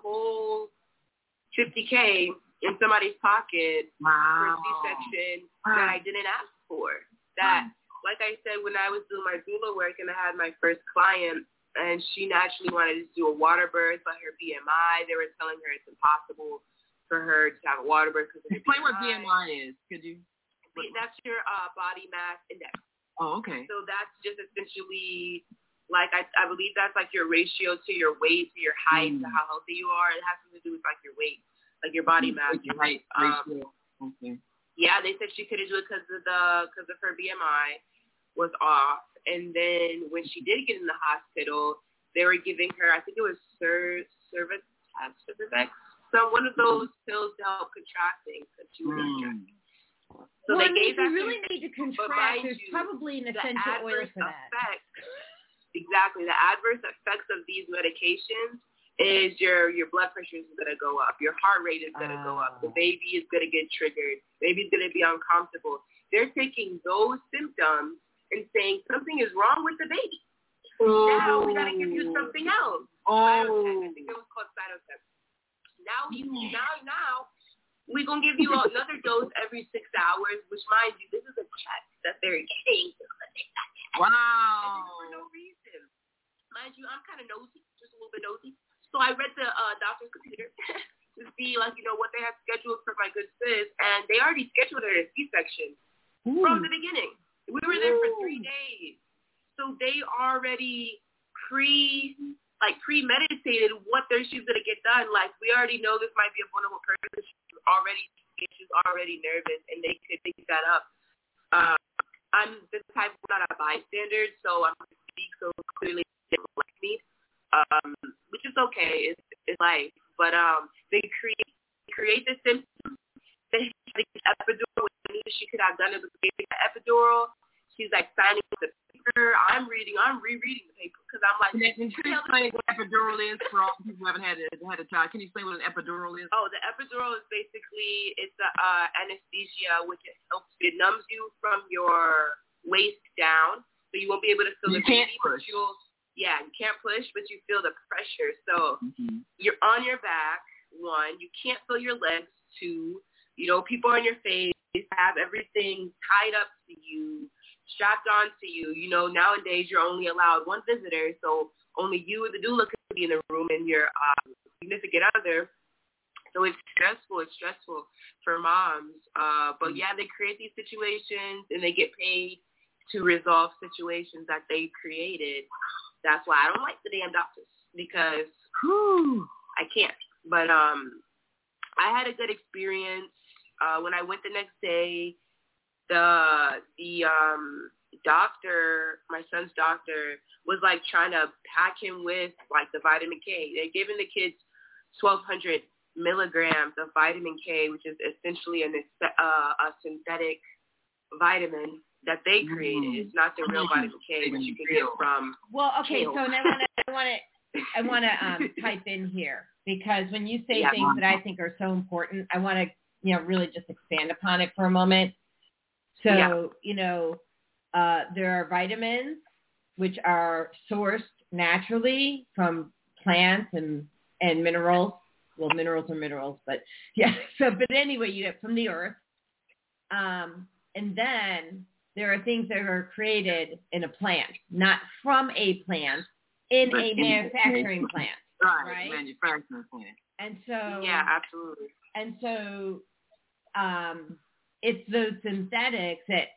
$50K in somebody's pocket for C-section that I didn't ask for. That, like I said, when I was doing my doula work and I had my first client, and she naturally wanted to do a water birth, but her BMI, they were telling her it's impossible for her to have a water birth because of her Explain BMI. what BMI is, could you? That's your body mass index. Oh, okay. So that's just essentially, like, I believe that's like your ratio to your weight, to your height, to how healthy you are. It has to do with like your weight, like your body mass. Your height ratio. Okay. Yeah, they said she couldn't do it because of her BMI was off. And then when she did get in the hospital, they were giving her, I think it was Cervex, one of those pills to help contracting because she was contracting. So well, they gave if you that really need to contract, there's probably an essential oil for that. Exactly. The adverse effects of these medications is your blood pressure is going to go up. Your heart rate is going to go up. The baby is going to get triggered. Baby's going to be uncomfortable. They're taking those symptoms and saying something is wrong with the baby. Now we got to give you something else. Cytotec. I think it was called Cytotec. Now we're going to give you another dose every 6 hours, which, mind you, this is a check that they're getting. Wow. For no reason. Mind you, I'm kind of nosy, just a little bit nosy. So I read the doctor's computer to see, like, what they had scheduled for my good sis, and they already scheduled her a C-section from the beginning. We were there for 3 days. So they already premeditated what she's going to get done. Like, we already know this might be a vulnerable person. She's already nervous, and they could pick that up. I'm the type of not a bystander, so I'm going to speak so clearly they don't like me, which is okay. It's life. But they create the symptoms. They had the epidural. She could have done it with the epidural. She's like signing the paper. I'm rereading the paper because I'm like. Can you explain what epidural is for all people who haven't had a child? Can you explain what an epidural is? Oh, the epidural is basically it's a anesthesia, which it numbs you from your waist down, so you won't be able to feel the baby. You can't push, but you feel the pressure. So you're on your back. 1, you can't feel your legs. 2, people on your face have everything tied up to you, strapped onto you. Nowadays you're only allowed 1 visitor, so only you and the doula can be in the room and your significant other. So it's stressful for moms. But yeah, they create these situations and they get paid to resolve situations that they created. That's why I don't like the damn doctors because I can't. But I had a good experience. When I went the next day, the doctor, my son's doctor, was like trying to pack him with like the vitamin K. They're giving the kids 1,200 milligrams of vitamin K, which is essentially a synthetic vitamin that they created. It's not the real vitamin K that you can get from. Well, okay, so and I want to type in here because when you say things that I think are so important, I want to really just expand upon it for a moment. So there are vitamins which are sourced naturally from plants and minerals. Well, minerals are minerals, but yeah. So, but anyway, you get from the earth. And then there are things that are created in a plant, not from a plant, in a manufacturing plant. Right? Manufacturing plant. And so, yeah, absolutely. And so, it's those synthetics that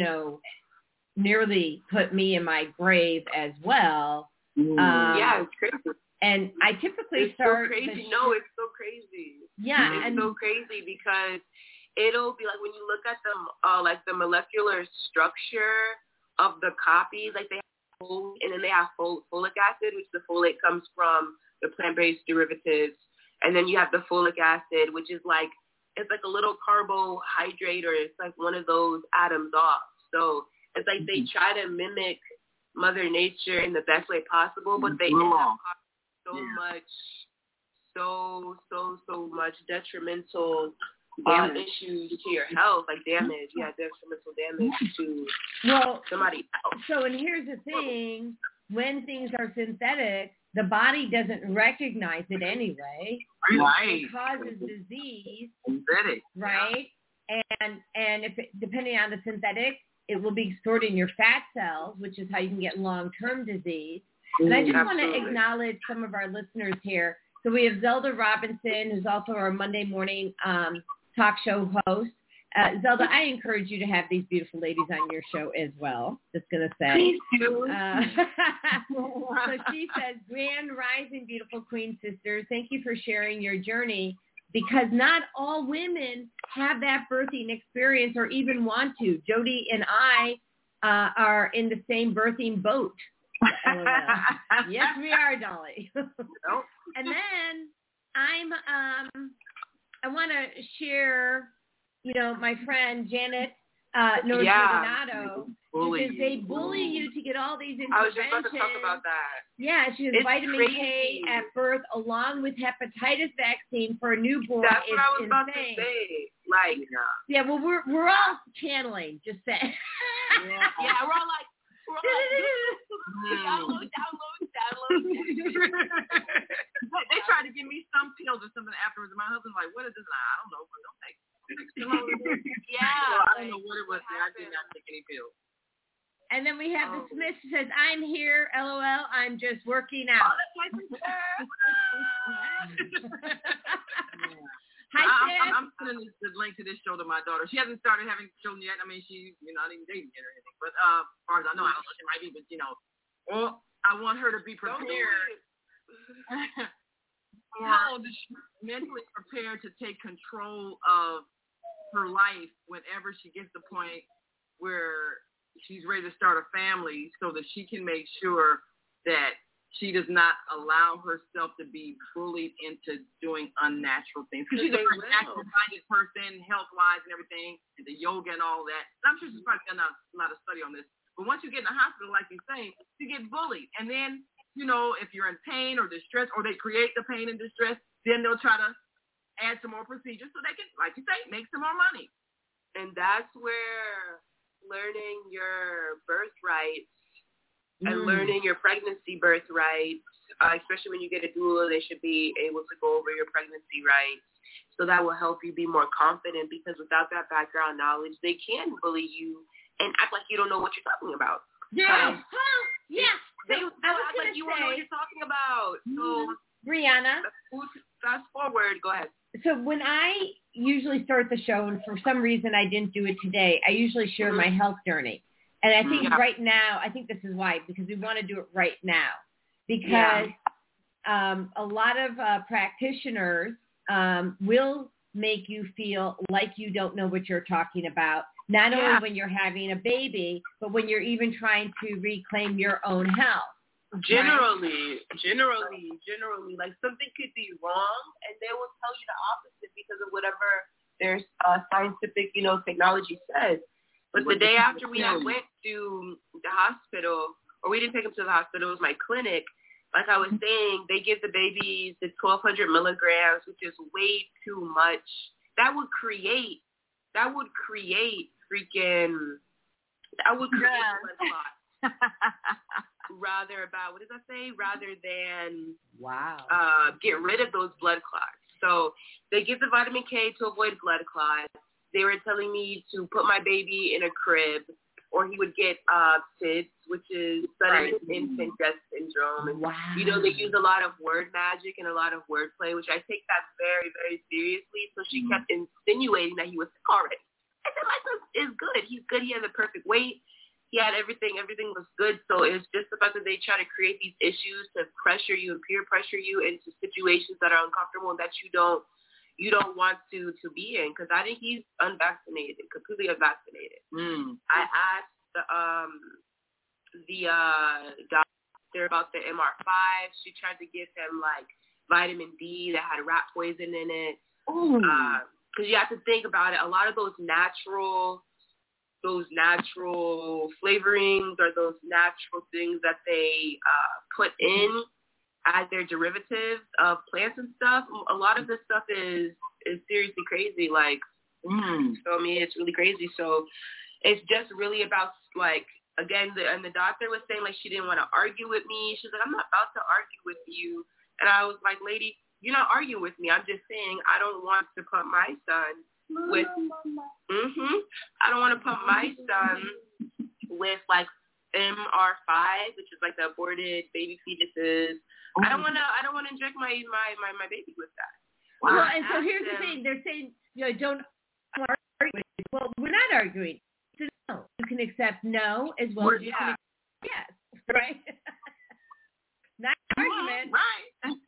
nearly put me in my grave as well. Yeah, it's crazy. And I typically it's so crazy. No, it's so crazy. Yeah, it's so crazy because it'll be like when you look at them, like the molecular structure of the copies, like they have folate, and then they have folic acid, which the folate comes from the plant-based derivatives, And then you have the folic acid, which is like, it's like a little carbohydrate, or it's like one of those atoms off. So it's like they try to mimic Mother Nature in the best way possible, but they end up causing so much detrimental issues to your health, like damage. Yeah, detrimental damage to somebody else. So, and here's the thing, when things are synthetic, the body doesn't recognize it anyway. Right. It causes disease. Synthetic. Right? And if depending on the synthetic, it will be stored in your fat cells, which is how you can get long-term disease. And I just want to acknowledge some of our listeners here. So we have Zelda Robinson, who's also our Monday morning talk show host. Zelda, I encourage you to have these beautiful ladies on your show as well. Just going to say. Please do. So she says, Grand Rising, beautiful Queen sisters. Thank you for sharing your journey, because not all women have that birthing experience or even want to. Jody and I are in the same birthing boat. Yes, we are, Dolly. And then I want to share, my friend Janet Nordinato, because they bully you to get all these interventions. I was just about to talk about that. Yeah, she has vitamin K at birth along with hepatitis vaccine for a newborn. That's what I was about to say. Like, yeah, well, we're all channeling. Just saying. Yeah, we're all like download. They tried to give me some pills or something afterwards. My husband's like, "What is this?" I don't know, but don't take. Yeah, I don't know what it was. I did not take any pills. And then we have the Smith who says, "I'm here, LOL. I'm just working out." Hi, Sid. I'm sending the link to this show to my daughter. She hasn't started having children yet. I mean, she's not even dating yet or anything. But as far as I know, I don't know, she might be. But I want her to be prepared. Mentally prepared to take control of her life whenever she gets to the point where she's ready to start a family, so that she can make sure that she does not allow herself to be bullied into doing unnatural things. Because she's a very natural-minded person, health-wise and everything, and the yoga and all that. And I'm sure she's probably done a lot of study on this. But once you get in the hospital, like you're saying, you get bullied. And then, if you're in pain or distress, or they create the pain and distress, then they'll try to add some more procedures so they can, like you say, make some more money. And that's where learning your birthright and learning your pregnancy birthright, especially when you get a doula, they should be able to go over your pregnancy rights. So that will help you be more confident, because without that background knowledge, they can bully you and act like you don't know what you're talking about. Yeah. Yes. They act like you won't know what you're talking about. So, Brianna, fast forward. Go ahead. So when I usually start the show, and for some reason I didn't do it today, I usually share my health journey. And I think right now, I think this is why, because we want to do it right now. Because a lot of practitioners will make you feel like you don't know what you're talking about, not only when you're having a baby, but when you're even trying to reclaim your own health. Generally, like something could be wrong, and they will tell you the opposite because of whatever their scientific, technology says. But the day after we went to the hospital, or we didn't take them to the hospital, it was my clinic. Like I was saying, they give the babies the 1,200 milligrams, which is way too much. That would create blood clots. Rather than get rid of those blood clots. So they give the vitamin K to avoid blood clots. They were telling me to put my baby in a crib, or he would get SIDS, which is sudden infant death syndrome. And, they use a lot of word magic and a lot of wordplay, which I take that very, very seriously. So she kept insinuating that he was sick already. I said, my son is good. He's good. He has a perfect weight. He had everything. Everything was good. So it's just the fact that they try to create these issues to pressure you and peer pressure you into situations that are uncomfortable and that you don't want to be in. Because I think he's unvaccinated, completely unvaccinated. I asked the doctor about the MR5. She tried to give him like vitamin D that had rat poison in it. Because you have to think about it. A lot of those natural flavorings or those natural things that they put in as their derivatives of plants and stuff, a lot of this stuff is seriously crazy. Like, so I mean, it's really crazy. So it's just really about, like, again, the doctor was saying, like, she didn't want to argue with me. She's like, I'm not about to argue with you. And I was like, lady, you're not arguing with me. I'm just saying I don't want to put my son with, I don't want to put my son with, like, MR5, which is like the aborted baby fetuses. I don't want to inject my baby with that. Well, and so here's the thing. They're saying, don't argue. Well, we're not arguing. So no. You can accept no as well as you can accept yes, right? Not an argument. Right.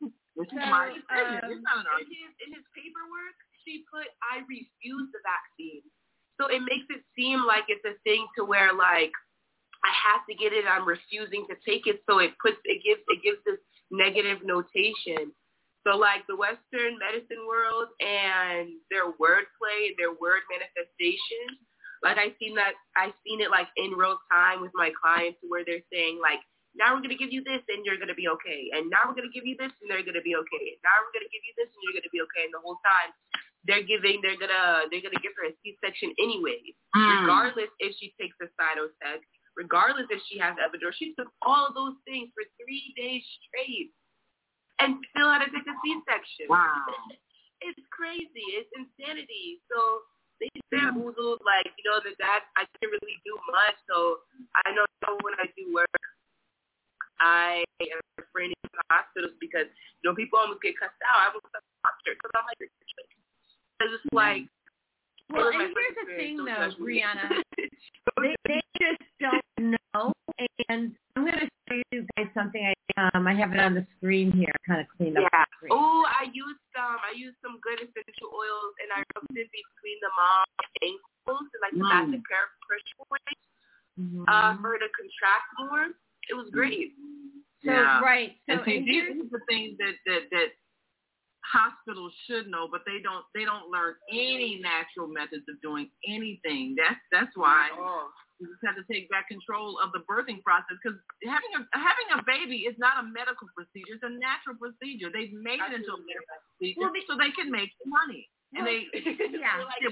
In his paperwork, she put, I refuse the vaccine. So it makes it seem like it's a thing to where, like, I have to get it. I'm refusing to take it. So it gives this negative notation. So, like, the Western medicine world and their wordplay and their word manifestation, like, I've seen it, like, in real time with my clients where they're saying, like, now we're going to give you this and you're going to be okay. And now we're going to give you this and they're going to be okay. And now we're going to give you this and you're going to be okay. And the whole time they're going to give her a C-section anyway, regardless if she takes a Cytotec, regardless if she has epidural. She took all of those things for 3 days straight and still had to take a C-section. Wow. It's crazy. It's insanity. So they bamboozled, like, that I can't really do much. So I know when I do work, I am afraid to go to hospitals because, people almost get cussed out. I almost got doctor because I'm like, it's just like. Well, and here's the thing, though, Brianna. they just don't know. And I'm going to show you guys something. I have it on the screen here. I kind of cleaned up the screen. Oh, I used some good essential oils, and I rubbed it between the mom's ankles and, like, the back of her pressure points for her to contract more. It was great. So, right. So, and here's the thing that hospitals should know, but they don't learn any natural methods of doing anything. That's why you just have to take back control of the birthing process, because having a baby is not a medical procedure; it's a natural procedure. They've made it into a medical procedure so they can make money. And they here's the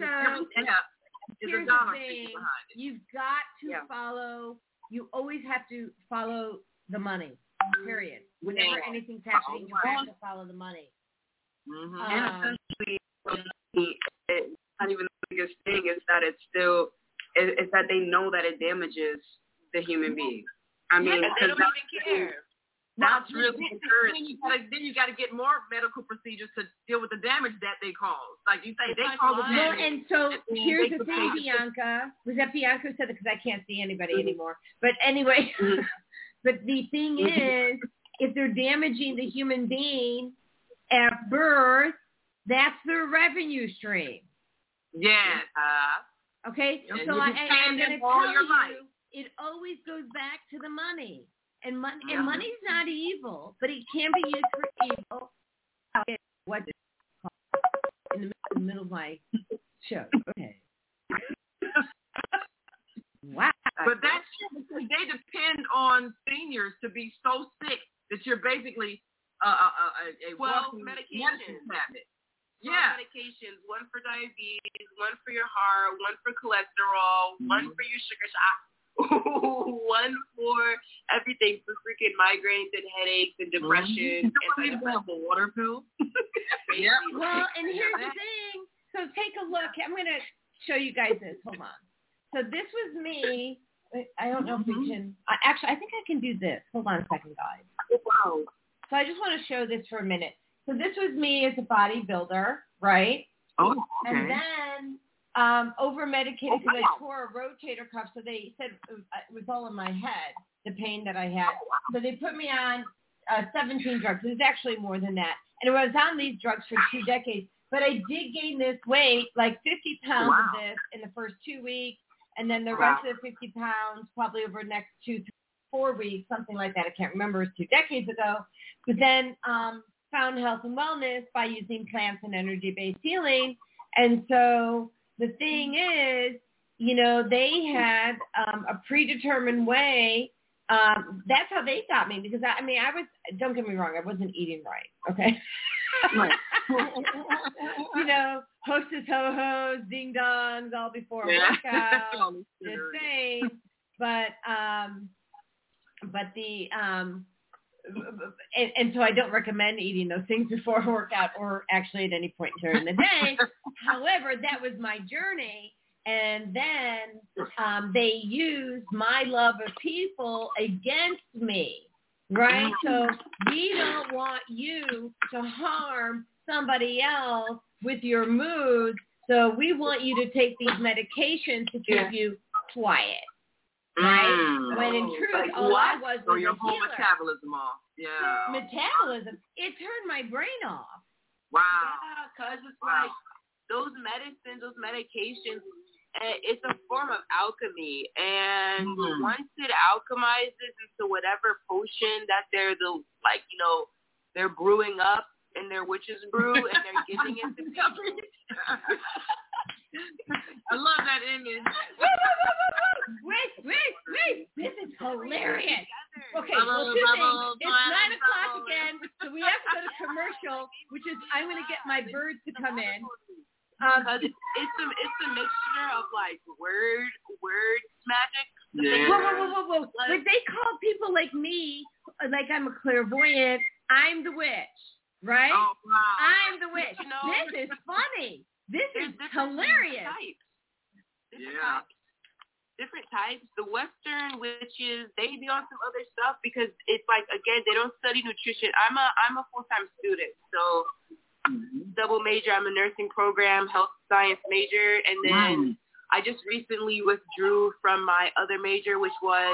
thing: you've got to follow. You always have to follow the money. Period. Whenever anything's happening, you have to follow the money. And essentially, not even the biggest thing is that it's that they know that it damages the human being. I mean, they don't even care. That's really encouraging. Then you got to get more medical procedures to deal with the damage that they cause. Like you say, they cause the damage. Well, and so here's the thing, Bianca. Was that Bianca who said it? Because I can't see anybody anymore. But anyway, but the thing is, if they're damaging the human being at birth, that's their revenue stream. Yes. Okay? So I'm going to tell you, it always goes back to the money. And money's not evil, but it can be used for evil. What in the middle of my show? Okay. Wow. But that's true because they depend on seniors to be so sick that you're basically a medications. Yeah. Medications, one for diabetes, one for your heart, one for cholesterol, one for your sugar shot. One for everything, for freaking migraines and headaches and depression. And water pill. Yeah. Well, and here's the thing. So take a look. I'm going to show you guys this. Hold on. So this was me. I don't know if we can. Actually, I think I can do this. Hold on a second, guys. Wow. So I just want to show this for a minute. So this was me as a bodybuilder, right? Oh, okay. And then over-medicated because I tore a rotator cuff. So they said it was all in my head, the pain that I had. So they put me on 17 drugs. It was actually more than that. And I was on these drugs for 2 decades. But I did gain this weight, like 50 pounds of this in the first 2 weeks. And then the rest of the 50 pounds probably over the next 2 to 4 weeks, something like that. I can't remember. It was 2 decades ago. But then found health and wellness by using plants and energy-based healing. And so the thing is, you know, they had a predetermined way. That's how they got me, because I was, don't get me wrong, I wasn't eating right, okay? Right. You know, hostess ho-hos, ding-dongs, all before a workout, just saying. But the, and so I don't recommend eating those things before a workout or actually at any point during the day. However, that was my journey. And then they used my love of people against me, right? So we don't want you to harm somebody else with your moods. So we want you to take these medications to keep you quiet, right? When in truth, all I was so your a whole healer. metabolism off. Yeah. Metabolism. It turned my brain off. Wow. Yeah, because it's like those medicines, those medications, it's a form of alchemy, and once it alchemizes into whatever potion that they're they're brewing up in their witch's brew, and they're giving it to people. I love that image. Wait! This is hilarious. Okay, well, two things. It's 9 o'clock again, so we have to go to commercial, which is I'm going to get my birds to come in. Because it's a mixture of like word magic. Yeah. Whoa. Like they call people like me, like I'm a clairvoyant. I'm the witch, right? Oh, wow. I'm the witch. This is funny. This is hilarious. Different types. The Western witches, they be on some other stuff because it's like, again, they don't study nutrition. I'm a full-time student, so double major. I'm a nursing program, health science major, and then I just recently withdrew from my other major, which was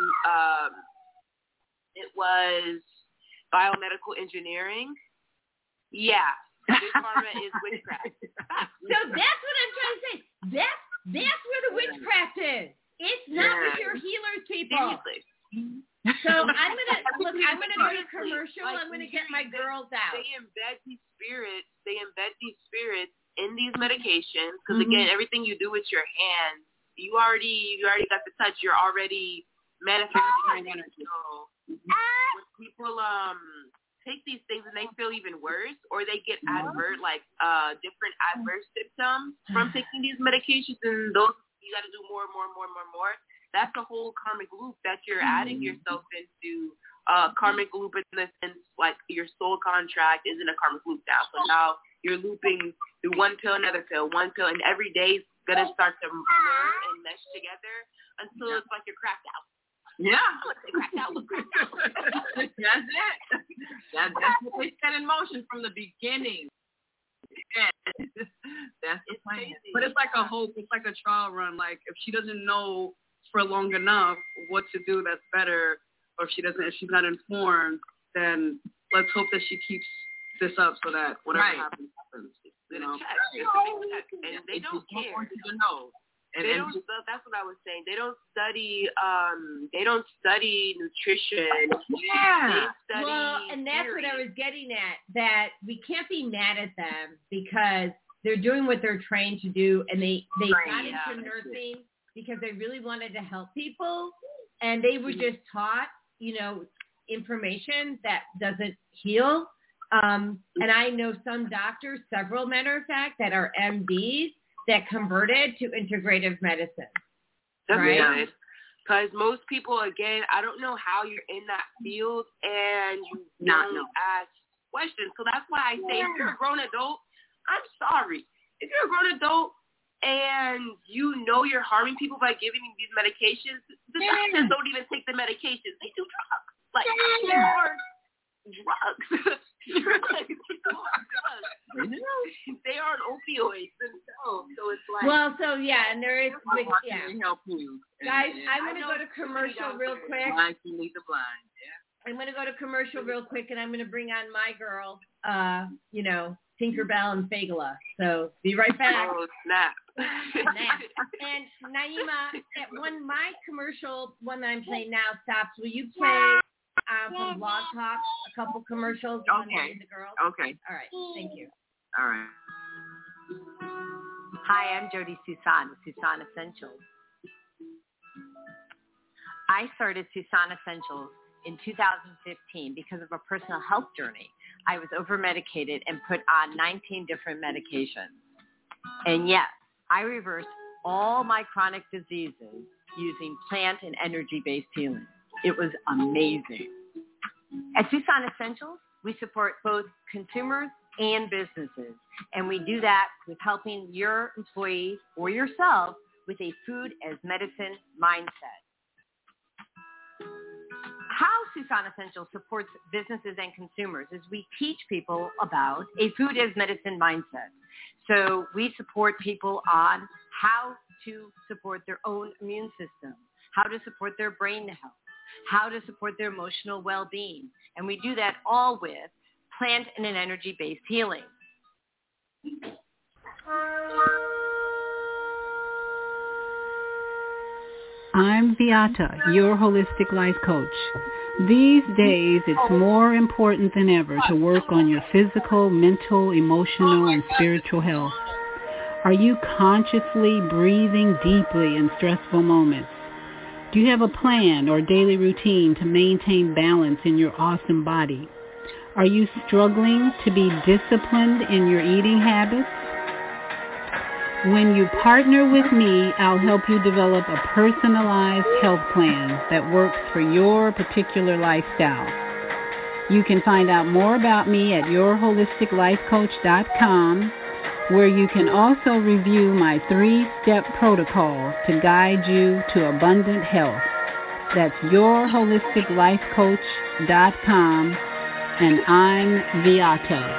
it was biomedical engineering. Yeah, big pharma is witchcraft. So that's what I'm trying to say. That's where the witchcraft is. It's not with your healers, people. Seriously. So I'm gonna go to commercial. I'm gonna get my girls out. They embed these spirits in these medications because again, everything you do with your hands, you already got the touch. You're already manifesting energy. So when people take these things and they feel even worse, or they get different adverse symptoms from taking these medications, and those you got to do more. That's a whole karmic loop that you're adding yourself into. Karmic loop in the sense like your soul contract is in a karmic loop now. So now you're looping through one pill, another pill, one pill, and every day is going to start to blur and mesh together until it's like you're cracked out. Yeah. Cracked out. That's it. That's what they set in motion from the beginning. Yeah. That's the plan. Crazy. But it's like a hope. It's like a trial run. Like if she doesn't know for long enough what to do that's better, or if she's not informed, then let's hope that she keeps this up so that whatever happens. You know? And they don't care. That's what I was saying. They don't study. They don't study nutrition. Yeah. They study and that's theory. what I was getting at. That we can't be mad at them because they're doing what they're trained to do, and they got into nursing because they really wanted to help people, and they were just taught, information that doesn't heal. And I know some doctors, several matter of fact, that are MDs that converted to integrative medicine. That's right? Because most people, again, I don't know how you're in that field and you don't ask questions. So that's why I say if you're a grown adult, I'm sorry. If you're a grown adult and you know you're harming people by giving them these medications, the doctors don't even take the medications. They do drugs. Like, there are drugs. They aren't opioids themselves. So it's like... Well, so yeah, and there is... help you. Guys, I'm going to go to commercial real quick. Blind can lead the blind, I'm going to go to commercial real quick, and I'm going to bring on my girl, Tinkerbell and Fagala. So be right back. Oh, snap. And Naima, when my commercial, one that I'm playing now stops, will you play from Blog Talk a couple commercials. Okay. The girls? Okay. All right. Thank you. All right. Hi, I'm Jody Susan with Susan Essentials. I started Susan Essentials in 2015 because of a personal health journey. I was over-medicated and put on 19 different medications. And yes, I reversed all my chronic diseases using plant and energy-based healing. It was amazing. At Susan Essentials, we support both consumers and businesses, and we do that with helping your employee or yourself with a food as medicine mindset. How Susan Essentials supports businesses and consumers is we teach people about a food as medicine mindset. So we support people on how to support their own immune system, how to support their brain health, how to support their emotional well-being. And we do that all with plant and an energy-based healing. I'm Beata, your holistic life coach. These days, it's more important than ever to work on your physical, mental, emotional, and spiritual health. Are you consciously breathing deeply in stressful moments? Do you have a plan or daily routine to maintain balance in your awesome body? Are you struggling to be disciplined in your eating habits? When you partner with me, I'll help you develop a personalized health plan that works for your particular lifestyle. You can find out more about me at yourholisticlifecoach.com, where you can also review my 3-step protocol to guide you to abundant health. That's yourholisticlifecoach.com, and I'm Beata.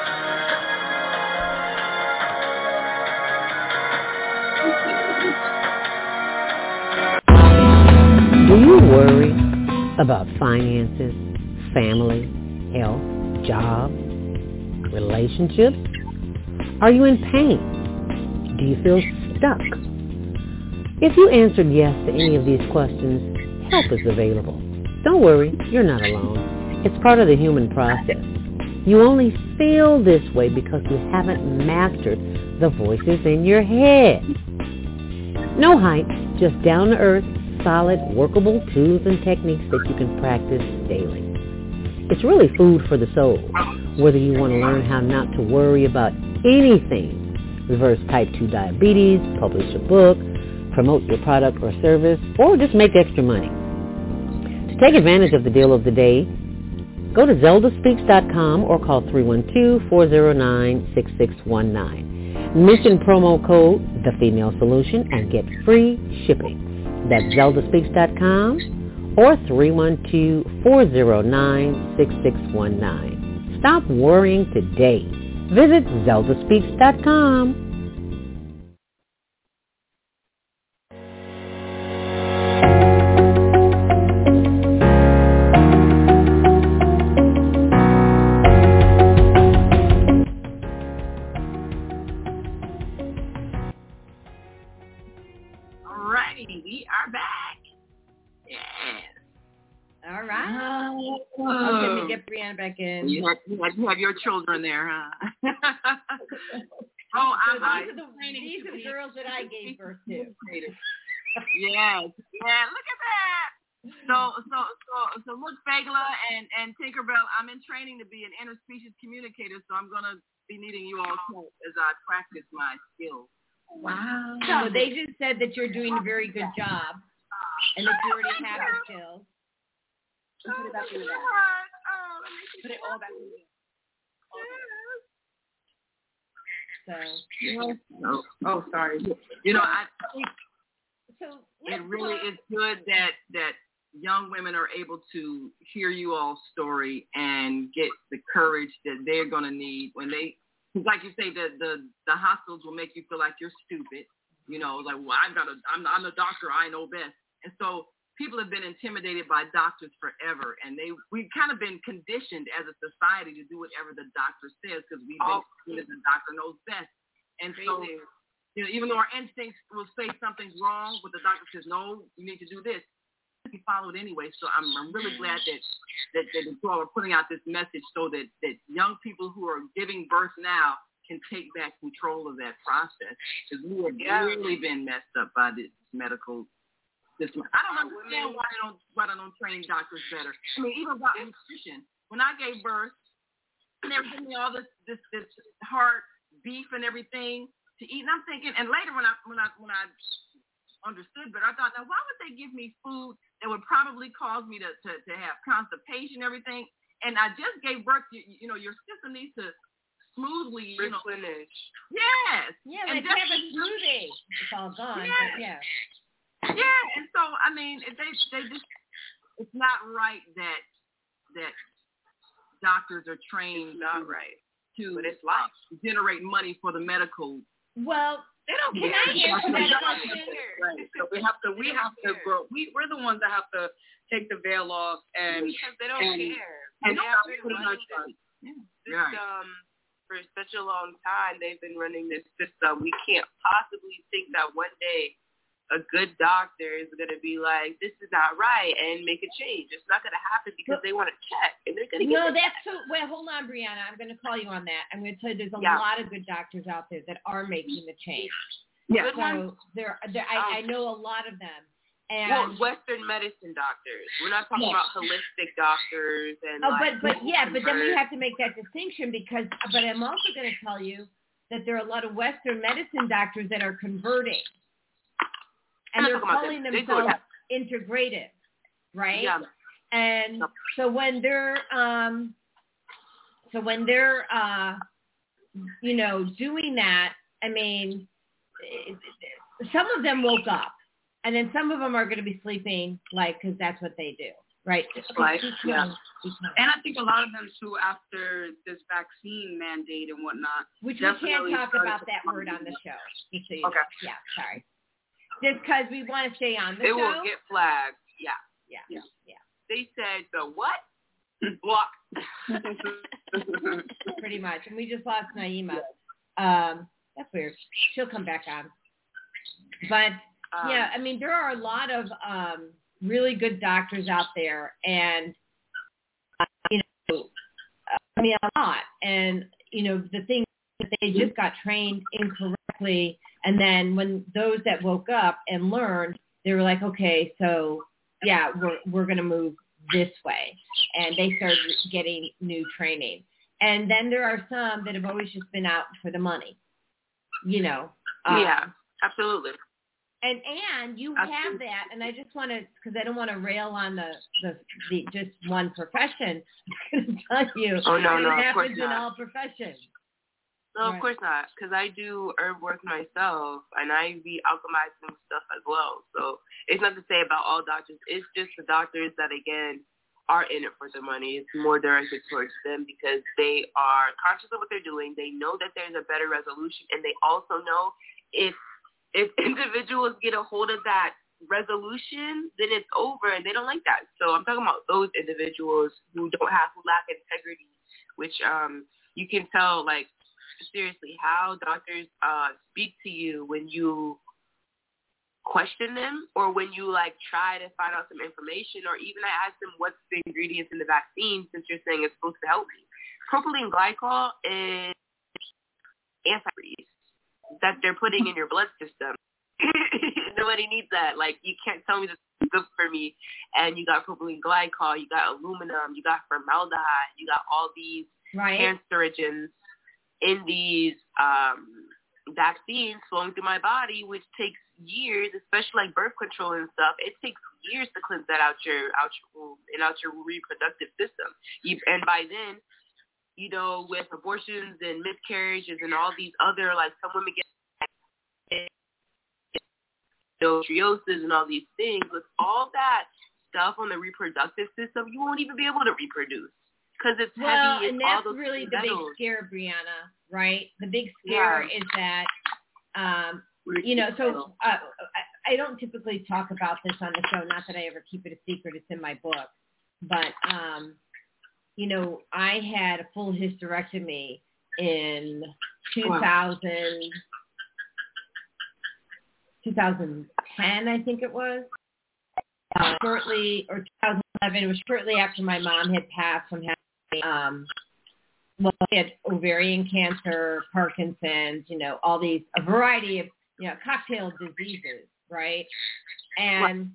Do you worry about finances, family, health, job, relationships? Are you in pain? Do you feel stuck? If you answered yes to any of these questions, help is available. Don't worry, you're not alone. It's part of the human process. You only feel this way because you haven't mastered the voices in your head. No hype, just down-to-earth, solid, workable tools and techniques that you can practice daily. It's really food for the soul, whether you want to learn how not to worry about anything, reverse type 2 diabetes, publish a book, promote your product or service, or just make extra money. To take advantage of the deal of the day, go to zeldaspeaks.com or call 312-409-6619. Mention promo code The Female Solution and get free shipping. That's zeldaspeaks.com or 312-409-6619. Stop worrying today. Visit zeldaspeaks.com. We are back. Yes. All right. Okay, let me get Brianna back in. You have your children there, huh? These are the girls that I gave birth to. Yes. Yeah, look at that. So look, Fagla and Tinkerbell, I'm in training to be an interspecies communicator, so I'm going to be needing you all help as I practice my skills. Wow. So they just said that you're doing a very good job and that you already have the skills. Put it back in the bag. Put it all back in the bag. So. Oh, sorry. You know, I think it really is good that young women are able to hear you all's story and get the courage that they're going to need when they. Like you say, the hospitals will make you feel like you're stupid. You know, like, well, I'm the doctor, I know best. And so people have been intimidated by doctors forever, and we've kind of been conditioned as a society to do whatever the doctor says because we've been told that the doctor knows best. And so, you know, even though our instincts will say something's wrong, but the doctor says, no, you need to do this. be followed anyway. So I'm really glad that you all are putting out this message so that young people who are giving birth now can take back control of that process, because we have really been messed up by this medical system. I don't understand why they don't train doctors better. I mean, even about nutrition. When I gave birth, and they were giving me all this hard beef and everything to eat, and I'm thinking. And later, when I understood better, I thought, now why would they give me food that would probably cause me to have constipation and everything? And I just gave birth. You know, your system needs to smoothly replenish. Yes. Yeah, like have a smoothie. It's all gone. Yes. But yeah. Yeah, and so I mean, they just, it's not right that doctors are trained to generate money for the medical. Well, they don't care. Can I answer that question? Right. So we have to grow. We're the ones that have to take the veil off because they don't care. And they have been running this system for such a long time. They've been running this system. We can't possibly think that one day a good doctor is going to be like, this is not right, and make a change. It's not going to happen because they want to check, and they're going to get Well, hold on, Brianna. I'm going to call you on that. I'm going to tell you there's a lot of good doctors out there that are making the change. Yeah. So I know a lot of them. And Western medicine doctors. We're not talking about holistic doctors and. But then we have to make that distinction but I'm also going to tell you that there are a lot of Western medicine doctors that are converting. And they're calling themselves integrative, right? Yeah. And so when they're doing that, I mean, some of them woke up, and then some of them are going to be sleeping, because that's what they do, right? And I think a lot of them too, after this vaccine mandate and whatnot, which we can't talk about that word on the show. So you know. Yeah, sorry. Just because we want to stay on the show. It will get flagged. Yeah. They said the what? Block. Pretty much. And we just lost Naima. That's weird. She'll come back on. But, I mean, there are a lot of really good doctors out there. And, a lot. And, the thing that they just got trained incorrectly. And then when those that woke up and learned, they were like, okay, so we're going to move this way. And they started getting new training. And then there are some that have always just been out for the money, yeah, absolutely. And you have that, and I just want to, because I don't want to rail on the just one profession. I'm going to tell you, it happens in all professions. No, of course not, because I do herb work myself, and I be alchemizing stuff as well. So it's not to say about all doctors. It's just the doctors that, again, are in it for the money. It's more directed towards them because they are conscious of what they're doing. They know that there's a better resolution, and they also know if individuals get a hold of that resolution, then it's over, and they don't like that. So I'm talking about those individuals who lack integrity, which you can tell, seriously, how doctors speak to you when you question them or when you try to find out some information, or even I ask them what's the ingredients in the vaccine since you're saying it's supposed to help me. Propylene glycol is antifreeze that they're putting in your blood system. Nobody needs that. You can't tell me this is good for me. And you got propylene glycol, you got aluminum, you got formaldehyde, you got all these cancerogens in these vaccines flowing through my body, which takes years, especially birth control and stuff. It takes years to cleanse that out your womb and out your reproductive system. And by then, with abortions and miscarriages and all these other, some women get endometriosis and all these things. With all that stuff on the reproductive system, you won't even be able to reproduce. Because it's heavy. And that's really the big scare, Brianna, right? The big scare is that, I don't typically talk about this on the show, not that I ever keep it a secret. It's in my book. But, I had a full hysterectomy in 2010, I think it was. shortly, or 2011, it was shortly after my mom had passed from having, she had ovarian cancer, Parkinson's, all these, a variety of, cocktail diseases, right? And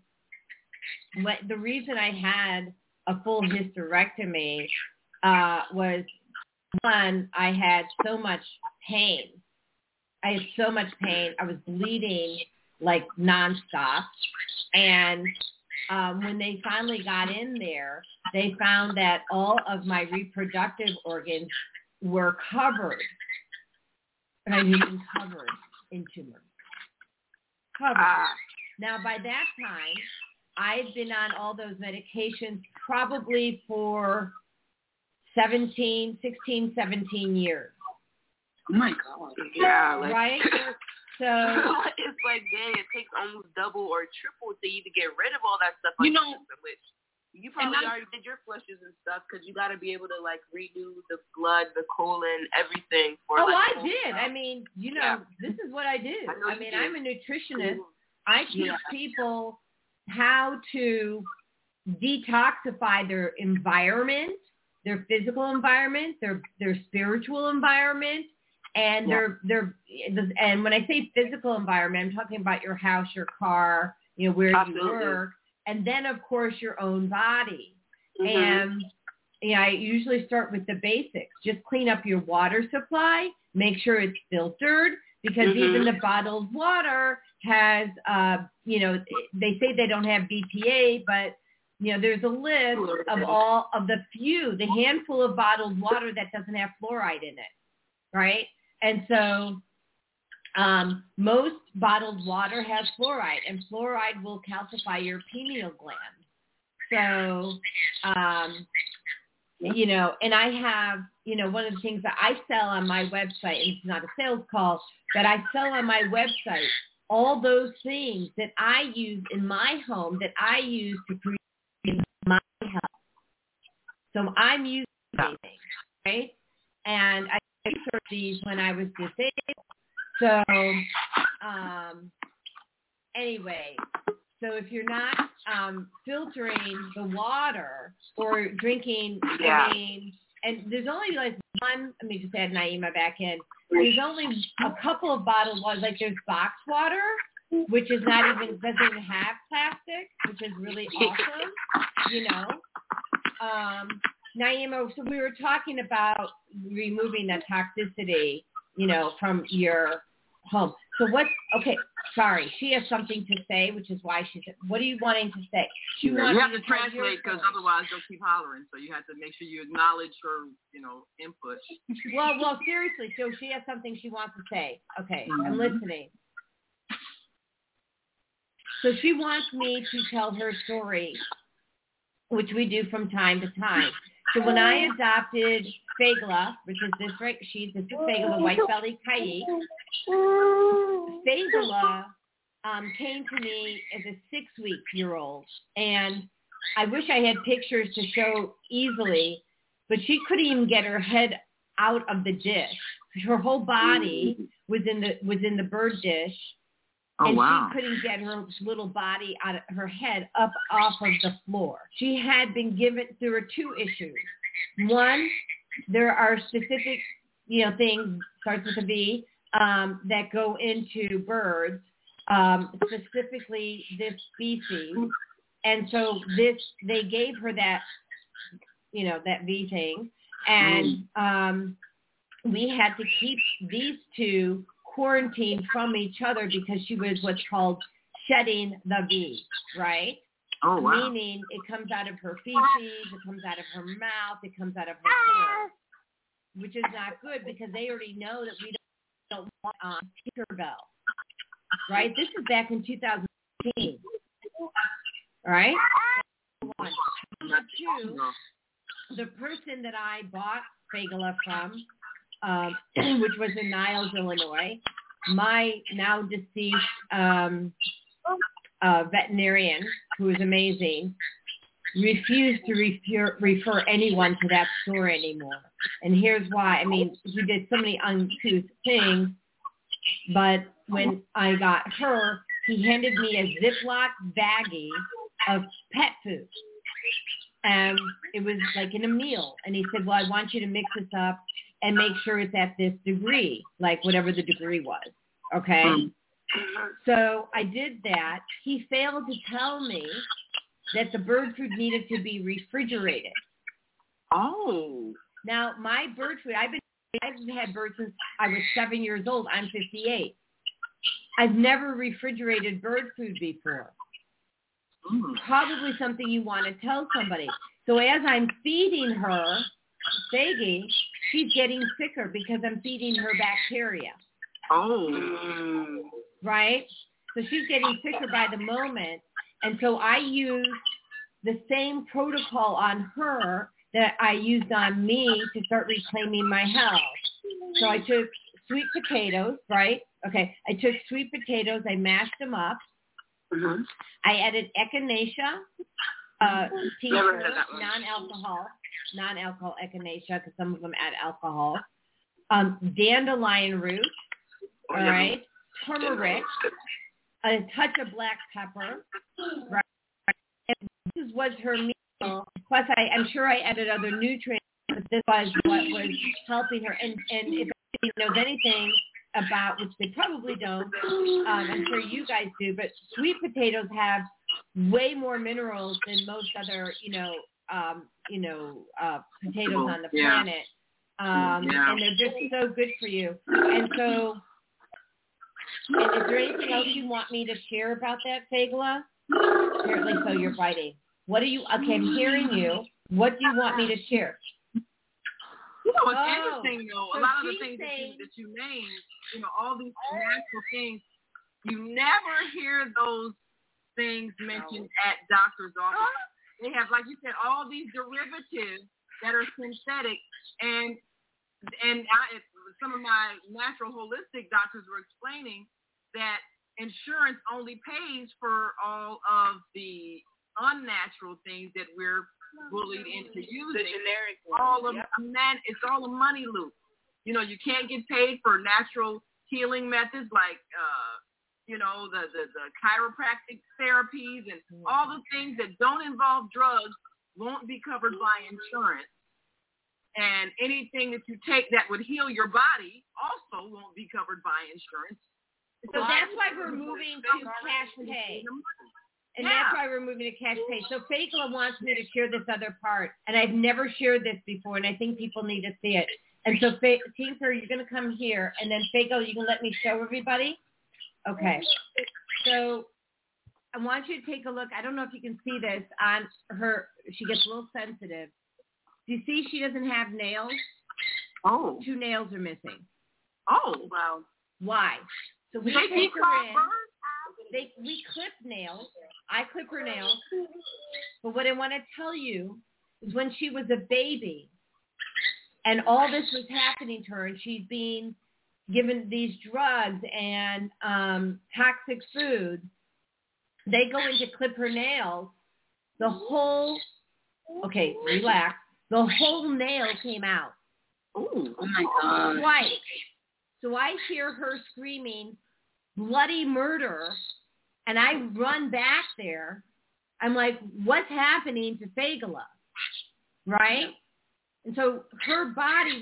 the reason I had a full hysterectomy was, one, I had so much pain. I was bleeding like nonstop. And when they finally got in there, they found that all of my reproductive organs were covered. And I mean covered in tumors. Covered. Now, by that time, I've been on all those medications probably for 16, 17 years. Oh, my God. Yeah. Right? So it's like, dang, it takes almost double or triple to even get rid of all that stuff. Like, which you probably already did your flushes and stuff because you got to be able to, like, redo the blood, the colon, everything. I did. I mean, this is what I do. I'm a nutritionist. I teach people how to detoxify their environment, their physical environment, their spiritual environment, and and when I say physical environment, I'm talking about your house, your car, where you work, and then of course your own body. And I usually start with the basics. Just clean up your water supply, make sure it's filtered, because even the bottled water has, they say they don't have BPA, but there's a list of all of the handful of bottled water that doesn't have fluoride in it, right? And so most bottled water has fluoride, and fluoride will calcify your pineal gland. So, and I have, one of the things that I sell on my website, and it's not a sales call, but I sell on my website all those things that I use in my home that I use to create my health. So I'm using these things, right? And I researched these when I was disabled. So anyway, so if you're not filtering the water or drinking, and there's only like one, let me just add Naima back in. There's only a couple of bottled waters, like there's box water, which is doesn't even have plastic, which is really awesome, Naima, so we were talking about removing the toxicity, from your home. So she has something to say, which is why she said, what are you wanting to say? You have to translate because otherwise they'll keep hollering. So you have to make sure you acknowledge her, input. Well, seriously. So she has something she wants to say. Okay, I'm listening. So she wants me to tell her story, which we do from time to time. So when I adopted Fagala, which is this right, this is Fagala, white-bellied Kaik. Fagala came to me as a 6-week-old, and I wish I had pictures to show easily, but she couldn't even get her head out of the dish. Her whole body was in the bird dish, and she couldn't get her little body out of her head up off of the floor. She had been given, there were 2 issues. One, there are specific, things, starts with a V, that go into birds, specifically this species. And so they gave her that, that V thing. And we had to keep these 2 quarantined from each other because she was what's called shedding the V, right? Oh, wow. Meaning it comes out of her feces, it comes out of her mouth, it comes out of her pores, which is not good because they already know that we don't want Tinkerbell, right? This is back in 2015, right? One. Number 2, the person that I bought Fagala from, which was in Niles, Illinois, my now deceased veterinarian, who is amazing, refused to refer anyone to that store anymore. And here's why. I mean, he did so many uncouth things, but when I got her, he handed me a Ziploc baggie of pet food. And it was like in a meal. And he said, well, I want you to mix this up and make sure it's at this degree, like whatever the degree was. Okay? So I did that. He failed to tell me that the bird food needed to be refrigerated. Oh. Now, my bird food, I've had birds since I was 7 years old. I'm 58. I've never refrigerated bird food before. Probably something you want to tell somebody. So as I'm feeding her, Faggy, she's getting sicker because I'm feeding her bacteria. Oh. Right? So she's getting sicker by the moment. And so I used the same protocol on her that I used on me to start reclaiming my health. So I took sweet potatoes, right? Okay. I took sweet potatoes. I mashed them up. I added echinacea, tincture, non-alcohol echinacea, because some of them add alcohol. Dandelion root, all right, turmeric, a touch of black pepper, right? And this was her meal. Plus, I'm sure I added other nutrients, but this was what was helping her. And if anybody knows anything about, which they probably don't, I'm sure you guys do, but sweet potatoes have way more minerals than most other, potatoes on the planet. And they're just so good for you. And so, and is there anything else you want me to share about that, Fagla? Apparently so, you're biting. What do you, okay, I'm hearing you. What do you want me to share? It's interesting, though. A lot of the things that you named, all these natural things, you never hear those things mentioned at doctor's office. They have, like you said, all these derivatives that are synthetic, and some of my natural holistic doctors were explaining that insurance only pays for all of the unnatural things that we're bullied into using. The generic It's all a money loop. You can't get paid for natural healing methods like the chiropractic therapies and all the things that don't involve drugs won't be covered by insurance. And anything that you take that would heal your body also won't be covered by insurance. So that's why we're moving to cash pay. And that's why we're moving to cash pay. So Fagla wants me to share this other part, and I've never shared this before, and I think people need to see it. And so, Tinker, you're going to come here, and then Fagla, you can let me show everybody? Okay. So I want you to take a look. I don't know if you can see this on her. She gets a little sensitive. Do you see she doesn't have nails? Oh. 2 nails are missing. Oh, wow. Why? So we take her in. We clip nails. I clip her nails. But what I want to tell you is when she was a baby and all this was happening to her and she's being given these drugs and toxic food, they go in to clip her nails. The whole nail came out. Oh my God. Twice. So I hear her screaming, bloody murder, and I run back there. I'm like, what's happening to Fagla? Right? And so her body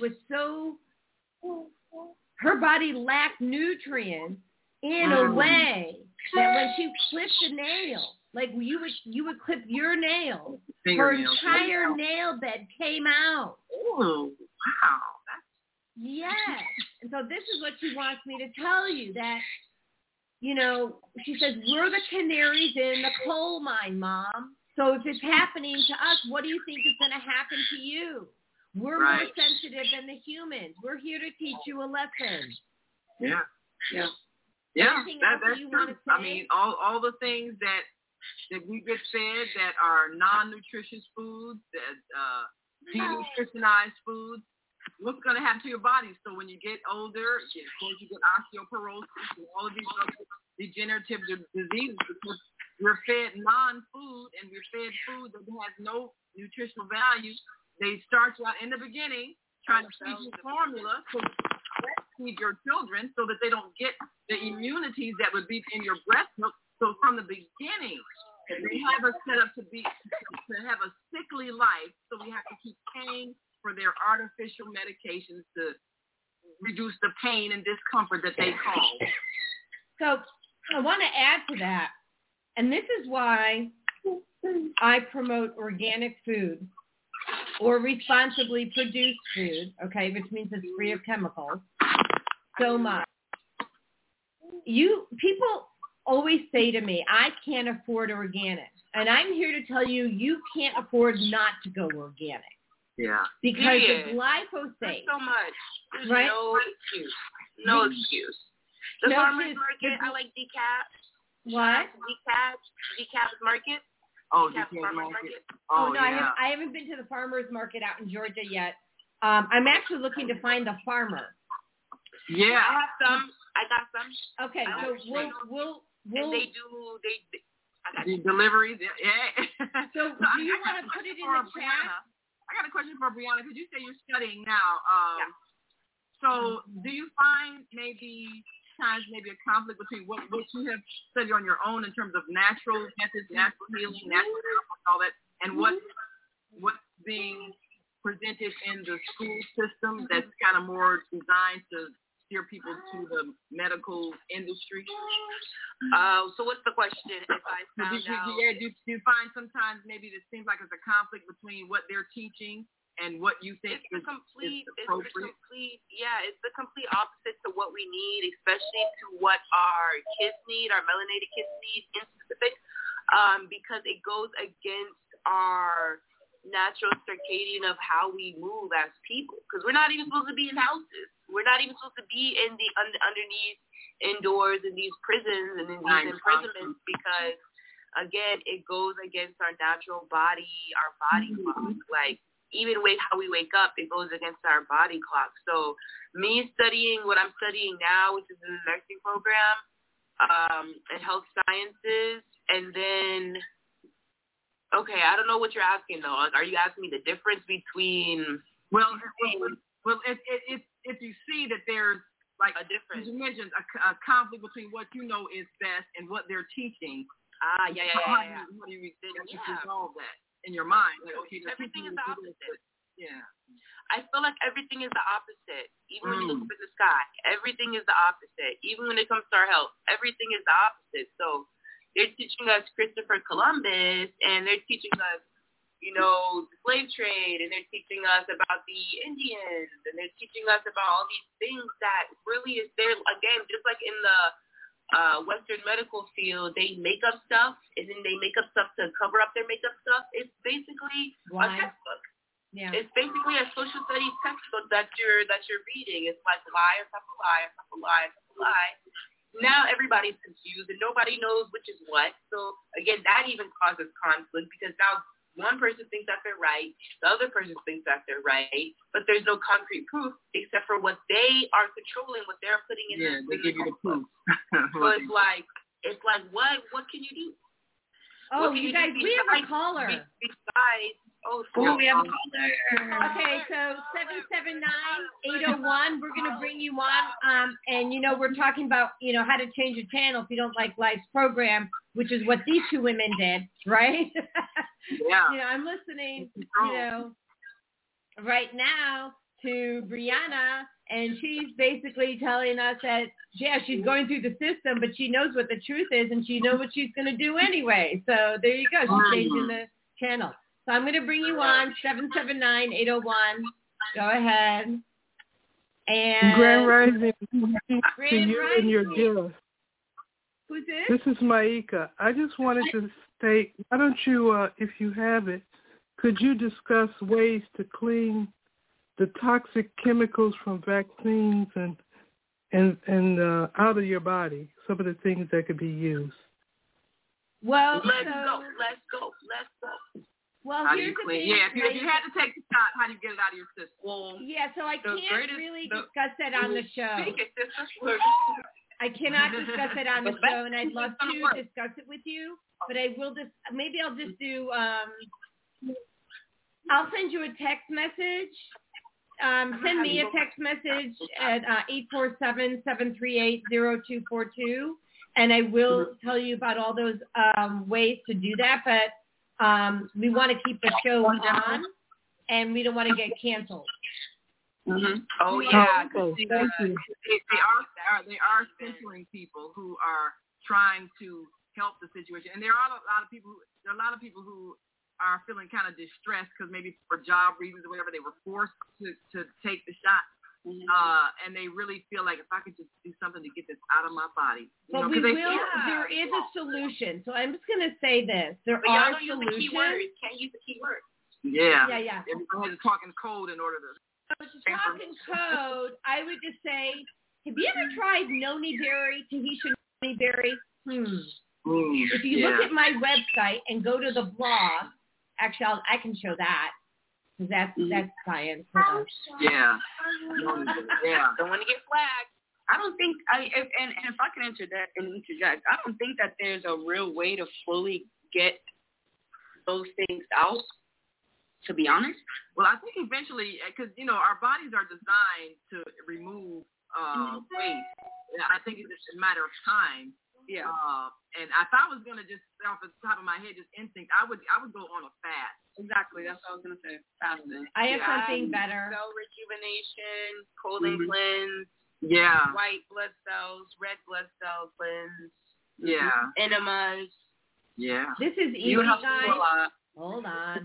lacked nutrients in a way that when she clipped the nail, like you would clip your nail, her entire nail bed came out. Oh, wow. Yes. And so this is what she wants me to tell you, that, she says, we're the canaries in the coal mine, Mom. So if it's happening to us, what do you think is going to happen to you? We're more sensitive than the humans. We're here to teach you a lesson. Yeah. That's true. I mean, all the things that we get fed that are non-nutritious foods, that denutritionized foods, what's going to happen to your body? So when you get older, of course you get osteoporosis and all of these other degenerative diseases because we're fed non-food and we're fed food that has no nutritional value. They start you out in the beginning trying to feed you formula to feed your children so that they don't get the immunities that would be in your breast milk. So from the beginning, They have us set up to have a sickly life, so we have to keep paying for their artificial medications to reduce the pain and discomfort that they cause. So I want to add to that, and this is why I promote organic food or responsibly produced food, okay, which means it's free of chemicals, so much. People always say to me, I can't afford organic. And I'm here to tell you, you can't afford not to go organic. Yeah. Because of glyphosate. There's so much. There's right? no excuse. No excuse. The farmer's market, I like decaf. What? Decaf market. Oh, decaf market. Oh, no, yeah. I haven't been to the farmer's market out in Georgia yet. I'm actually looking to find the farmer. Yeah. I have some. I got some. Okay, so we'll and they deliveries. Yeah. So do you want to put it in the chat? I got a question for Brianna, because you say you're studying now. So do you find maybe a conflict between what you have studied on your own in terms of natural methods, natural healing, natural health, all that, and what's being presented in the school system that's kind of more designed to steer people to the medical industry? So what's the question? If I found out, do you find sometimes maybe it seems like it's a conflict between what they're teaching and what you think is appropriate? It's the complete opposite to what we need, especially to what our kids need, our melanated kids need in specific, because it goes against our natural circadian of how we move as people, because we're not even supposed to be in houses. We're not even supposed to be in the underneath indoors in these prisons and in these imprisonments, because again, it goes against our natural body, our body clock. Like even how we wake up, it goes against our body clock. So me studying what I'm studying now, which is in the nursing program, and health sciences, and then I don't know what you're asking though. Are you asking me the difference between? Well, if you see that there's like a difference, you mentioned a conflict between what you know is best and what they're teaching. How do you resolve that in your mind? Like, okay, everything is the opposite. Yeah. I feel like everything is the opposite. Even when you look up at the sky, everything is the opposite. Even when it comes to our health, everything is the opposite. So they're teaching us Christopher Columbus, and they're teaching us, the slave trade, and they're teaching us about the Indians, and they're teaching us about all these things that really is there. Again, just like in the Western medical field, they make up stuff, and then they make up stuff to cover up their makeup stuff. It's basically a textbook. Yeah. It's basically a social studies textbook that you're reading. It's like lie on top of lie on top of lie on top of lie. Now everybody's confused and nobody knows which is what. So again, that even causes conflict, because now one person thinks that they're right, the other person thinks that they're right, but there's no concrete proof except for what they are controlling, what they're putting in. Yeah, they give you the proof. So it's like what can you do? Oh, you guys, we have a caller. Besides, we have a caller. Okay, so 779-801, we're going to bring you on. And, we're talking about, how to change a channel if you don't like Life's program, which is what these two women did, right? Yeah. I'm listening, right now to Brianna, and she's basically telling us that, she's going through the system, but she knows what the truth is, and she knows what she's going to do anyway. So there you go. She's changing the channel. So I'm going to bring you on, 779-801. Go ahead. And Grand Rising Grand to you Rising. and your guest. Who's this? This is Maika. I just wanted to state, why don't you, if you have it, could you discuss ways to clean the toxic chemicals from vaccines and out of your body, some of the things that could be used? Well, let's go. Well, how here's do you the clean? thing. Yeah, if you had to take the shot, how do you get it out of your system? Well, so I can't really discuss that on the show. I cannot discuss it on the show, and I'd love to discuss it with you, but I will maybe I'll just do, I'll send you a text message. Send me a text message at 847-738-0242, And I will tell you about all those ways to do that, but we want to keep the show on, and we don't want to get canceled. Mm-hmm. Oh yeah, they are censoring people who are trying to help the situation, and there are a lot of people who are feeling kind of distressed because maybe for job reasons or whatever they were forced to take the shot. Mm-hmm. And they really feel like if I could just do something to get this out of my body. But there is a solution. So I'm just going to say this. There are solutions. Can't use the key word. Yeah. Yeah. Everybody's talking code in order to. So to talk in code, I would just say, have you ever tried Noni Berry, Tahitian Noni Berry? If you look at my website and go to the blog, actually, I can show that. That's science. Yeah. Don't want to get flagged. I don't think if I can answer that and interject, I don't think that there's a real way to fully get those things out. To be honest, well, I think eventually, because our bodies are designed to remove waste. I think it's just a matter of time. Yeah. And if I was gonna just off the top of my head, just instinct, I would go on a fast. Exactly. That's what I was gonna say. Fasting. I have something better. Cell rejuvenation, cold and cleanse. Yeah. White blood cells, red blood cell cleanse. Yeah. Enemas. Yeah. This is easy, you have guys. to do a lot. Hold on.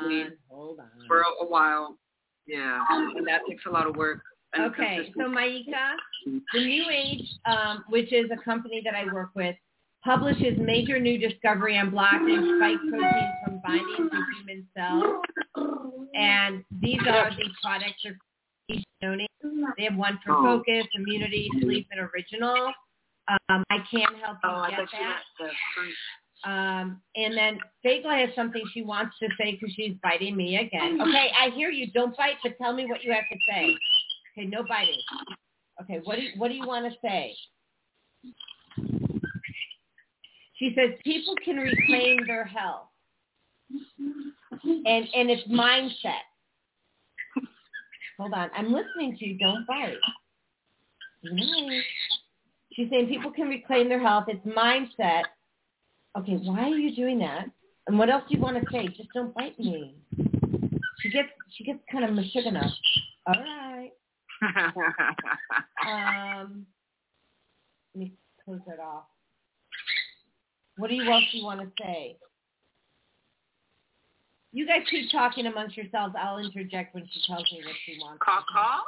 For a while. Yeah. And that takes a lot of work. Okay, so Maika, the New Age, which is a company that I work with, publishes major new discovery on blocking spike proteins from binding to human cells. And these are the products of Noni. They have one for focus, immunity, sleep, and original. I can help you get that. And then Fagla has something she wants to say because she's biting me again. Okay, I hear you. Don't bite, but tell me what you have to say. Okay, no biting. Okay, what do you want to say? She says people can reclaim their health, and it's mindset. Hold on, I'm listening to you. Don't bite. Nice. She's saying people can reclaim their health. It's mindset. Okay, why are you doing that? And what else do you want to say? Just don't bite me. She gets kind of mischievous. All right. Let me close that off. What else do you want to say? You guys keep talking amongst yourselves. I'll interject when she tells me what she wants. Call?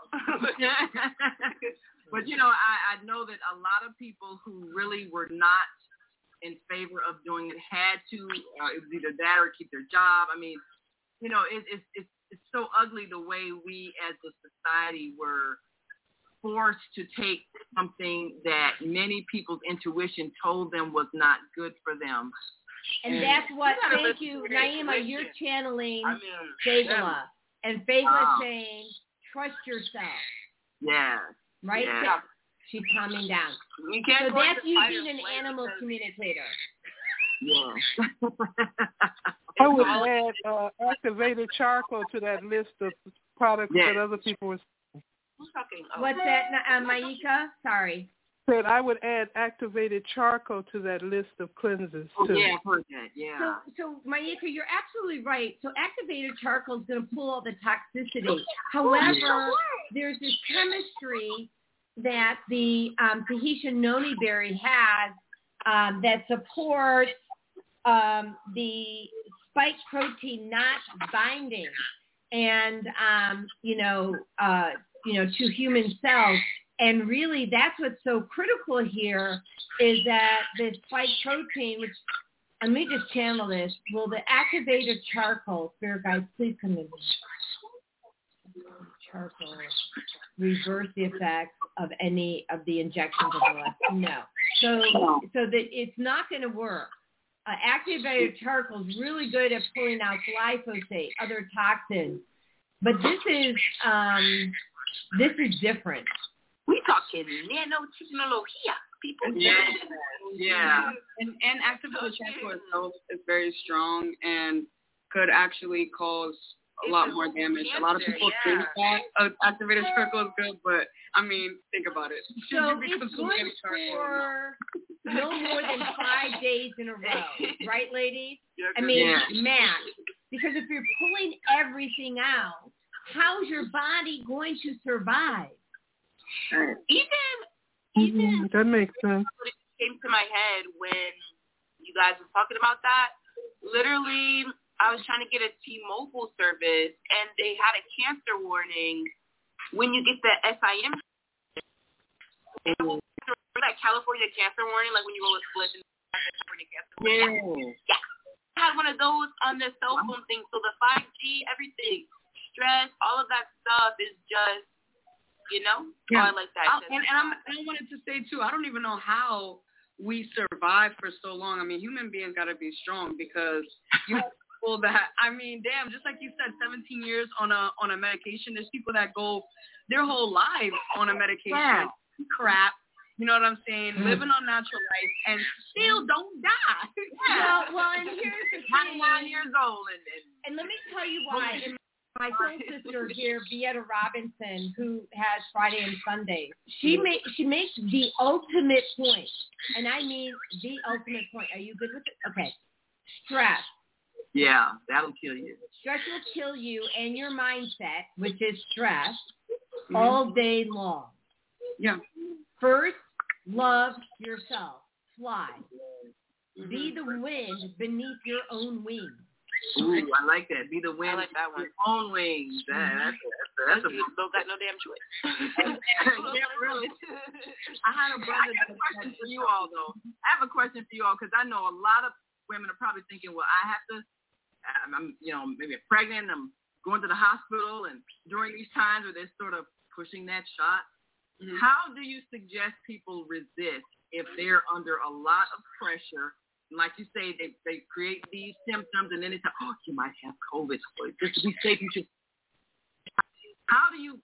But, I know that a lot of people who really were not in favor of doing it had to. It was either that or keep their job. I mean, it's so ugly the way we as a society were forced to take something that many people's intuition told them was not good for them. And that's what, thank you, Naima, you're channeling Fagla. And Fagla saying, trust yourself. Yeah. Right? Yeah. She's calming down. So that's using an animal communicator. Yeah. I would add activated charcoal to that list of products that other people were saying. What's that, Maika? Sorry. Said I would add activated charcoal to that list of cleanses too. Yeah, I've heard that. Yeah. So Maika, you're absolutely right. So activated charcoal is going to pull all the toxicity. However, there's this chemistry that the Tahitian Noni Berry has that supports the spike protein not binding and to human cells. And really that's what's so critical here is that the spike protein, which let me just channel this, will the activated charcoal, spirit guides, please come in. Charcoal reverse the effects of any of the injections of the left? No. So that it's not going to work. Activated charcoal is really good at pulling out glyphosate, other toxins, but this is different. We talking nanotechnology, people. Yeah. And activated charcoal itself is very strong and could actually cause a lot more damage. A lot of people think that activated charcoal is good, but I mean, think about it. So it's good for no more than 5 days in a row, right, ladies? I mean, max. Because if you're pulling everything out, how's your body going to survive? Even that makes sense. It came to my head when you guys were talking about that. Literally, I was trying to get a T-Mobile service, and they had a cancer warning when you get the SIM. That California cancer warning, like when you roll a split in California cancer warning. Yeah. I had one of those on the cell phone thing, so the 5G, everything, stress, all of that stuff is just, you know? Yeah. I like that. And I wanted to say, too, I don't even know how we survived for so long. I mean, human beings got to be strong because you have people that, I mean, damn, just like you said, 17 years on a medication. There's people that go their whole lives on a medication. Crap. You know what I'm saying? Living on natural life and still don't die. Well, and here's the thing. 91 years old. And let me tell you why. And my soul sister here, Vieta Robinson, who has Friday and Sunday, she makes the ultimate point. And I mean the ultimate point. Are you good with it? Okay. Stress. Yeah, that'll kill you. Stress will kill you and your mindset, which is stress, all day long. Yeah. First, love yourself. Fly. Be the wind beneath your own wings. Ooh, I like that. Be the wind. I like that one. Your own wings. That's a don't got no damn choice. Yeah, really. I had a brother. I have a question for you all, though. I have a question for you all because I know a lot of women are probably thinking, well, I'm maybe pregnant. I'm going to the hospital, and during these times where they're sort of pushing that shot, how do you suggest people resist if they're under a lot of pressure? Like you say, they create these symptoms, and then they say, oh, you might have COVID. So just to be safe, you should. How do you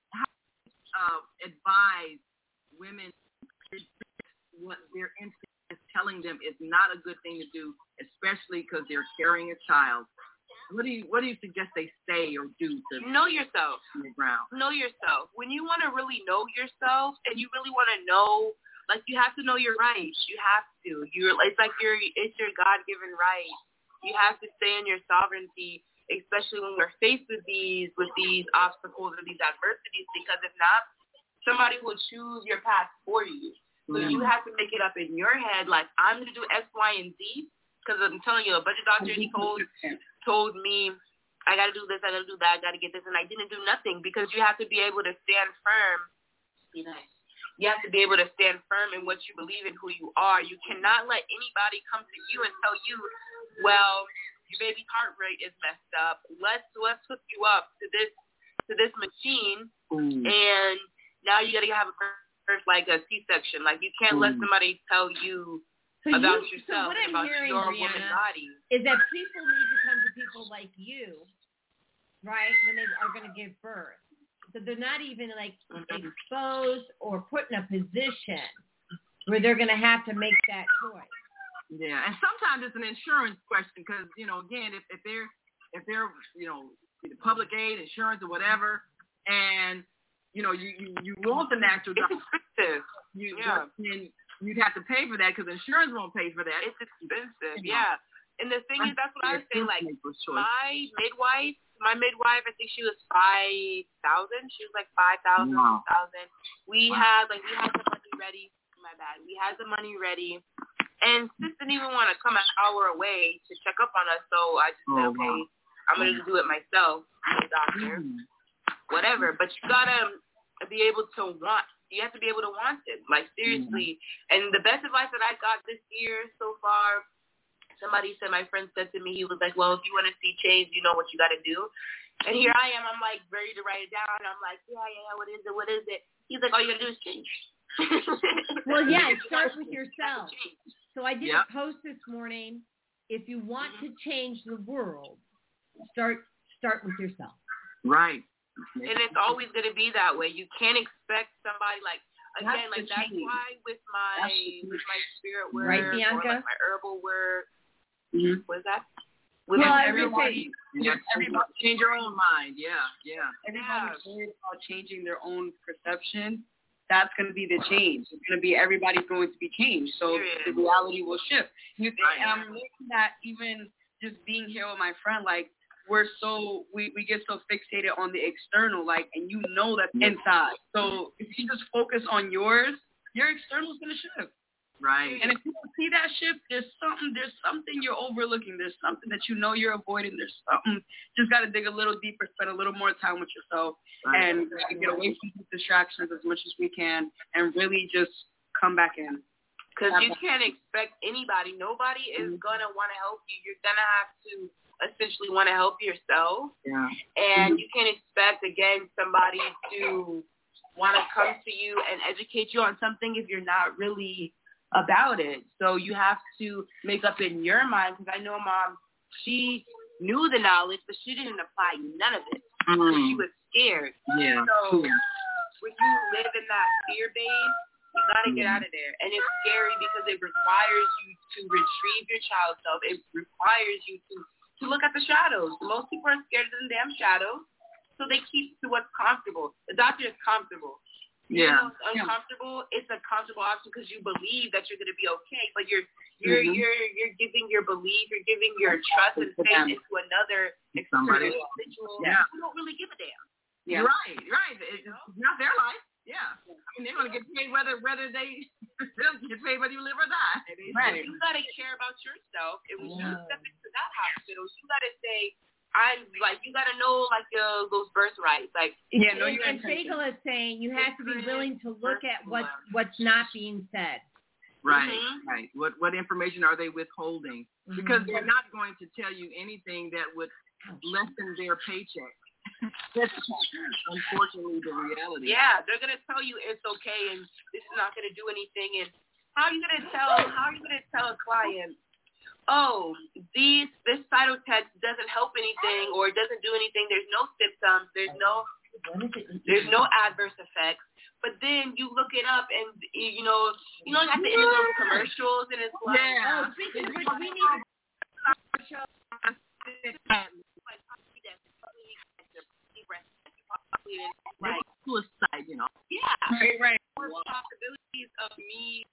advise women what their instinct is telling them is not a good thing to do, especially because they're carrying a child? What do you suggest they say or do to know yourself? Know yourself. When you want to really know yourself, and you really want to know, like, you have to know your rights. You have to. It's your God-given right. You have to stay in your sovereignty, especially when we're faced with these obstacles or these adversities. Because if not, somebody will choose your path for you. So you have to make it up in your head, like, I'm going to do X, Y, and Z. Because I'm telling you, a budget doctor, he told me, I got to do this, I got to do that, I got to get this, and I didn't do nothing because you have to be able to stand firm. Be nice. You have to be able to stand firm in what you believe in, who you are. You cannot let anybody come to you and tell you, well, your baby's heart rate is messed up. Let's hook you up to this machine, and now you got to have a birth like a C-section. Like, you can't let somebody tell you about yourself and about your woman body. Is that people need to come to people like you, right, when they are going to give birth. So they're not even like exposed or put in a position where they're going to have to make that choice. Yeah, and sometimes it's an insurance question because, again, if they're either public aid, insurance, or whatever, and you want the natural doctor, you'd have to pay for that because insurance won't pay for that. It's expensive, yeah. And the thing is, that's what I was saying. Like, my midwife, I think she was 5,000. She was like 5,000, 6,000. We had the money ready. My bad. We had the money ready. And sis didn't even want to come an hour away to check up on us. So I just said, okay, I'm going to do it myself, the doctor, whatever. But you got to be able to want. You have to be able to want it, like, seriously. And the best advice that I got this year so far, my friend said to me, he was like, well, if you want to see change, you know what you got to do. And here I am, I'm like ready to write it down. I'm like, yeah, what is it? He's like, all you got to do is change. Well, yeah, it starts with yourself. So I did a post this morning. If you want to change the world, start with yourself. Right. And it's always going to be that way. You can't expect somebody that's why with my spirit work, right, Bianca? or like my herbal work, what is that? Everybody change your own mind. Yeah. Everybody's worried about changing their own perception. That's going to be the change. It's going to be everybody's going to be changed. So the reality will shift. And I'm relating that even just being here with my friend, like we get so fixated on the external, like, and you know that's inside. So if you just focus on yours, your external is going to shift. Right. And if you don't see that shift, there's something you're overlooking. There's something that you know you're avoiding. There's something. Just got to dig a little deeper, spend a little more time with yourself, and get away from these distractions as much as we can, and really just come back in. Because you can't expect anybody. Nobody is going to want to help you. You're going to have to essentially want to help yourself. Yeah. And you can't expect, again, somebody to want to come to you and educate you on something if you're not really about it. So you have to make up in your mind, because I know Mom, she knew the knowledge, but she didn't apply none of it. She was scared. Yeah. So when you live in that fear base, you got to get out of there. And it's scary because it requires you to retrieve your child self. It requires you to look at the shadows. Most people are scared of the damn shadows, so they keep to what's comfortable. The doctor is comfortable. Yeah. It's uncomfortable. It's a comfortable option because you believe that you're going to be okay. But you're giving your belief, you're giving your trust and faith into another external individual. You don't really give a damn. Yeah. Right. It's not their life. Yeah. I mean, they're going to get paid whether they they'll get paid whether you live or die. Right. You got to care about yourself. If you step into that hospital, you got to say, you got to know, like, those birthrights. Like, and Fagel is saying you have to be willing to look at what's not being said. Right, right. What information are they withholding? Because they're not going to tell you anything that would lessen their paycheck. That's unfortunately the reality. Yeah, they're going to tell you it's okay and this is not going to do anything. And how are you going to tell a client, oh, this cytotext doesn't help anything or doesn't do anything. There's no symptoms. There's no adverse effects. But then you look it up and, at the end of those commercials and it's like, oh, speaking of which, we need to like suicide, Yeah. Right. More possibilities of me.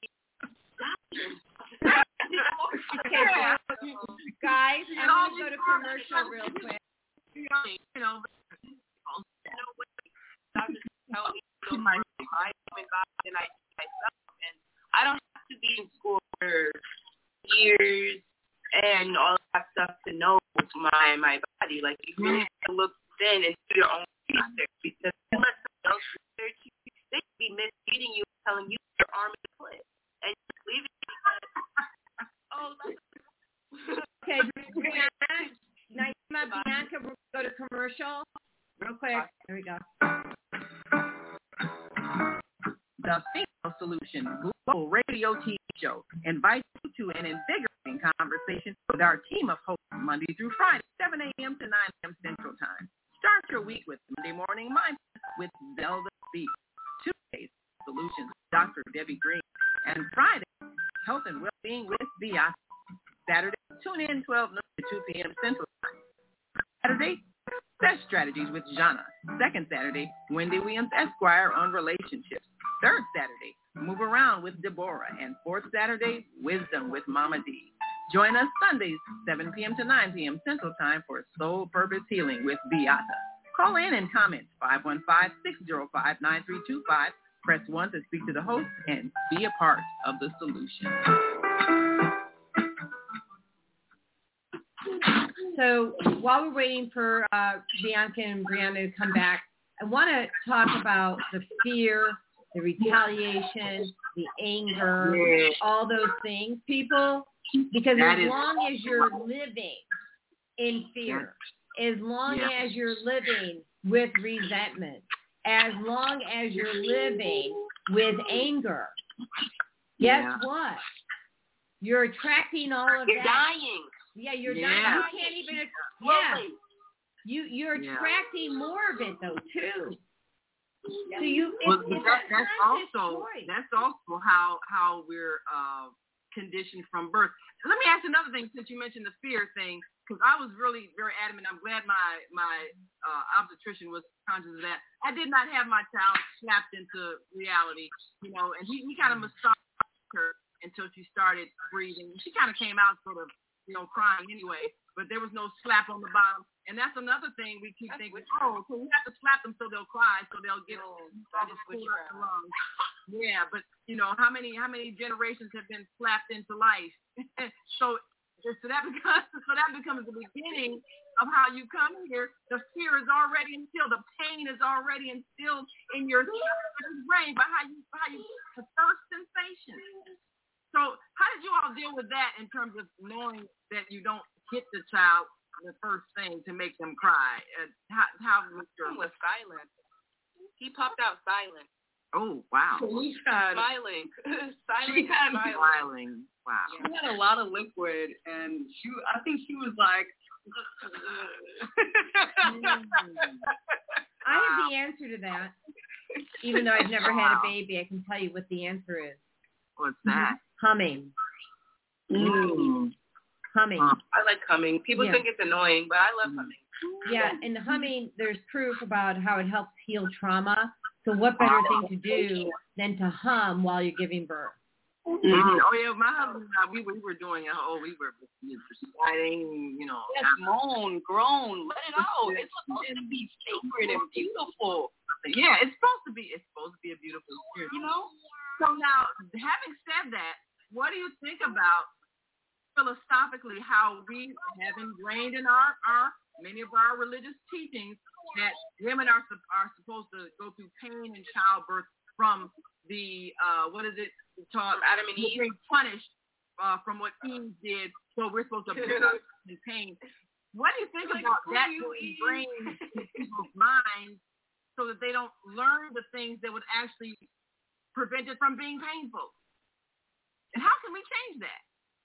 Okay, guys, I'm going to go to commercial real quick. Doctors tell me my human body and I myself, and I don't have to be in school for years and all that stuff to know my body. Like, you really have to look then and do your own research, because if you let someone else research you, they could be misleading you, telling you your arm is split, and you're leaving it because, okay, Naima, Bianca, we'll go to commercial real quick. There we go. The Female Solution Global Radio TV Show invites you to an invigorating conversation with our team of hosts Monday through Friday, 7 a.m. to 9 a.m. Central Time. Start your week with Monday Morning Mindfulness with Zelda Speaks. Tuesdays, Solutions with Dr. Debbie Green. And Friday, Health and Wellbeing with Beata. Saturday, tune in 12 noon to 2 p.m. Central Time. Saturday, Sex Strategies with Jana. Second Saturday, Wendy Williams Esquire on relationships. Third Saturday, Move Around with Deborah. And fourth Saturday, Wisdom with Mama D. Join us Sundays, 7 p.m. to 9 p.m. Central Time for Soul Purpose Healing with Beata. Call in and comment 515-605-9325. Press 1 to speak to the host and be a part of the solution. So while we're waiting for Bianca and Brianna to come back, I want to talk about the fear, the retaliation, the anger, all those things, people, because as long as you're living in fear, as long as you're living with resentment, as long as you're living with anger, guess what? You're attracting all of that. You're dying. Yeah, you're dying. You can't even. You're attracting more of it though too. So that's also how we're conditioned from birth. Let me ask another thing, since you mentioned the fear thing. because I was really very adamant. I'm glad my obstetrician was conscious of that. I did not have my child snapped into reality, you know, and he kind of massaged her until she started breathing. She kind of came out sort of, you know, crying anyway, but there was no slap on the bottom. And that's another thing we keep thinking, so we have to slap them so they'll cry, so they'll get all the fluid out the lungs. Yeah, but, you know, how many generations have been slapped into life? So that becomes the beginning of how you come here. The fear is already instilled. The pain is already instilled in your brain by how you the first sensation. So how did you all deal with that in terms of knowing that you don't hit the child the first thing to make them cry? How Mr. was silent. He popped out silent. Oh, wow. She had smiling. Smiling. Wow. She had a lot of liquid, and I think she was like. I have the answer to that. Even though I've never had a baby, I can tell you what the answer is. What's that? Humming. Humming. I like humming. People think it's annoying, but I love humming. Yeah, and humming, there's proof about how it helps heal trauma. So what better thing to do than to hum while you're giving birth? Mm-hmm. Oh yeah, my husband and I, we were doing we were reciting, you know. Yes, moan, groan, let it out. It's supposed to be sacred and beautiful. Yeah, it's supposed to be a beautiful experience. You know. So now, having said that, what do you think about philosophically how we have ingrained in our many of our religious teachings that women are supposed to go through pain in childbirth from the Adam and Eve being punished from what Eve did, so we're supposed to bear the pain. What do you think about that ingrained in people's minds so that they don't learn the things that would actually prevent it from being painful? And how can we change that?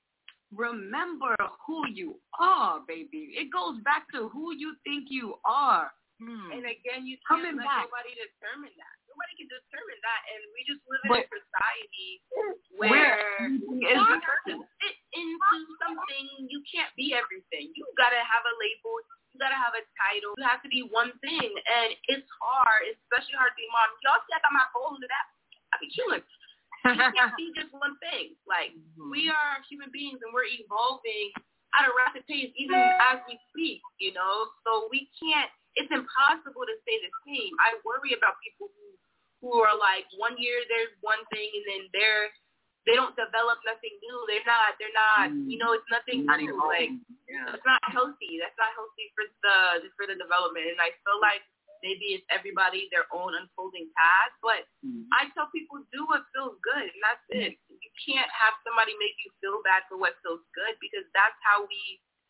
Remember who you are, baby. It goes back to who you think you are. And again, you can't let nobody determine that. Nobody can determine that, and we just live in a society where it fit into something. You can't be everything. You gotta have a label. You gotta have a title. You have to be one thing, and it's hard, especially hard being mom. Y'all see I got my whole into that. I be chilling. You can't be just one thing. Like we are human beings, and we're evolving at a rapid pace, even as we speak. You know, so we can't. It's impossible to stay the same. I worry about people who are like 1 year there's one thing and then they don't develop nothing new. They're not. You know, it's nothing new. Like it's not healthy. That's not healthy for the development. And I feel like maybe it's everybody their own unfolding path. But I tell people do what feels good, and that's it. You can't have somebody make you feel bad for what feels good because that's how we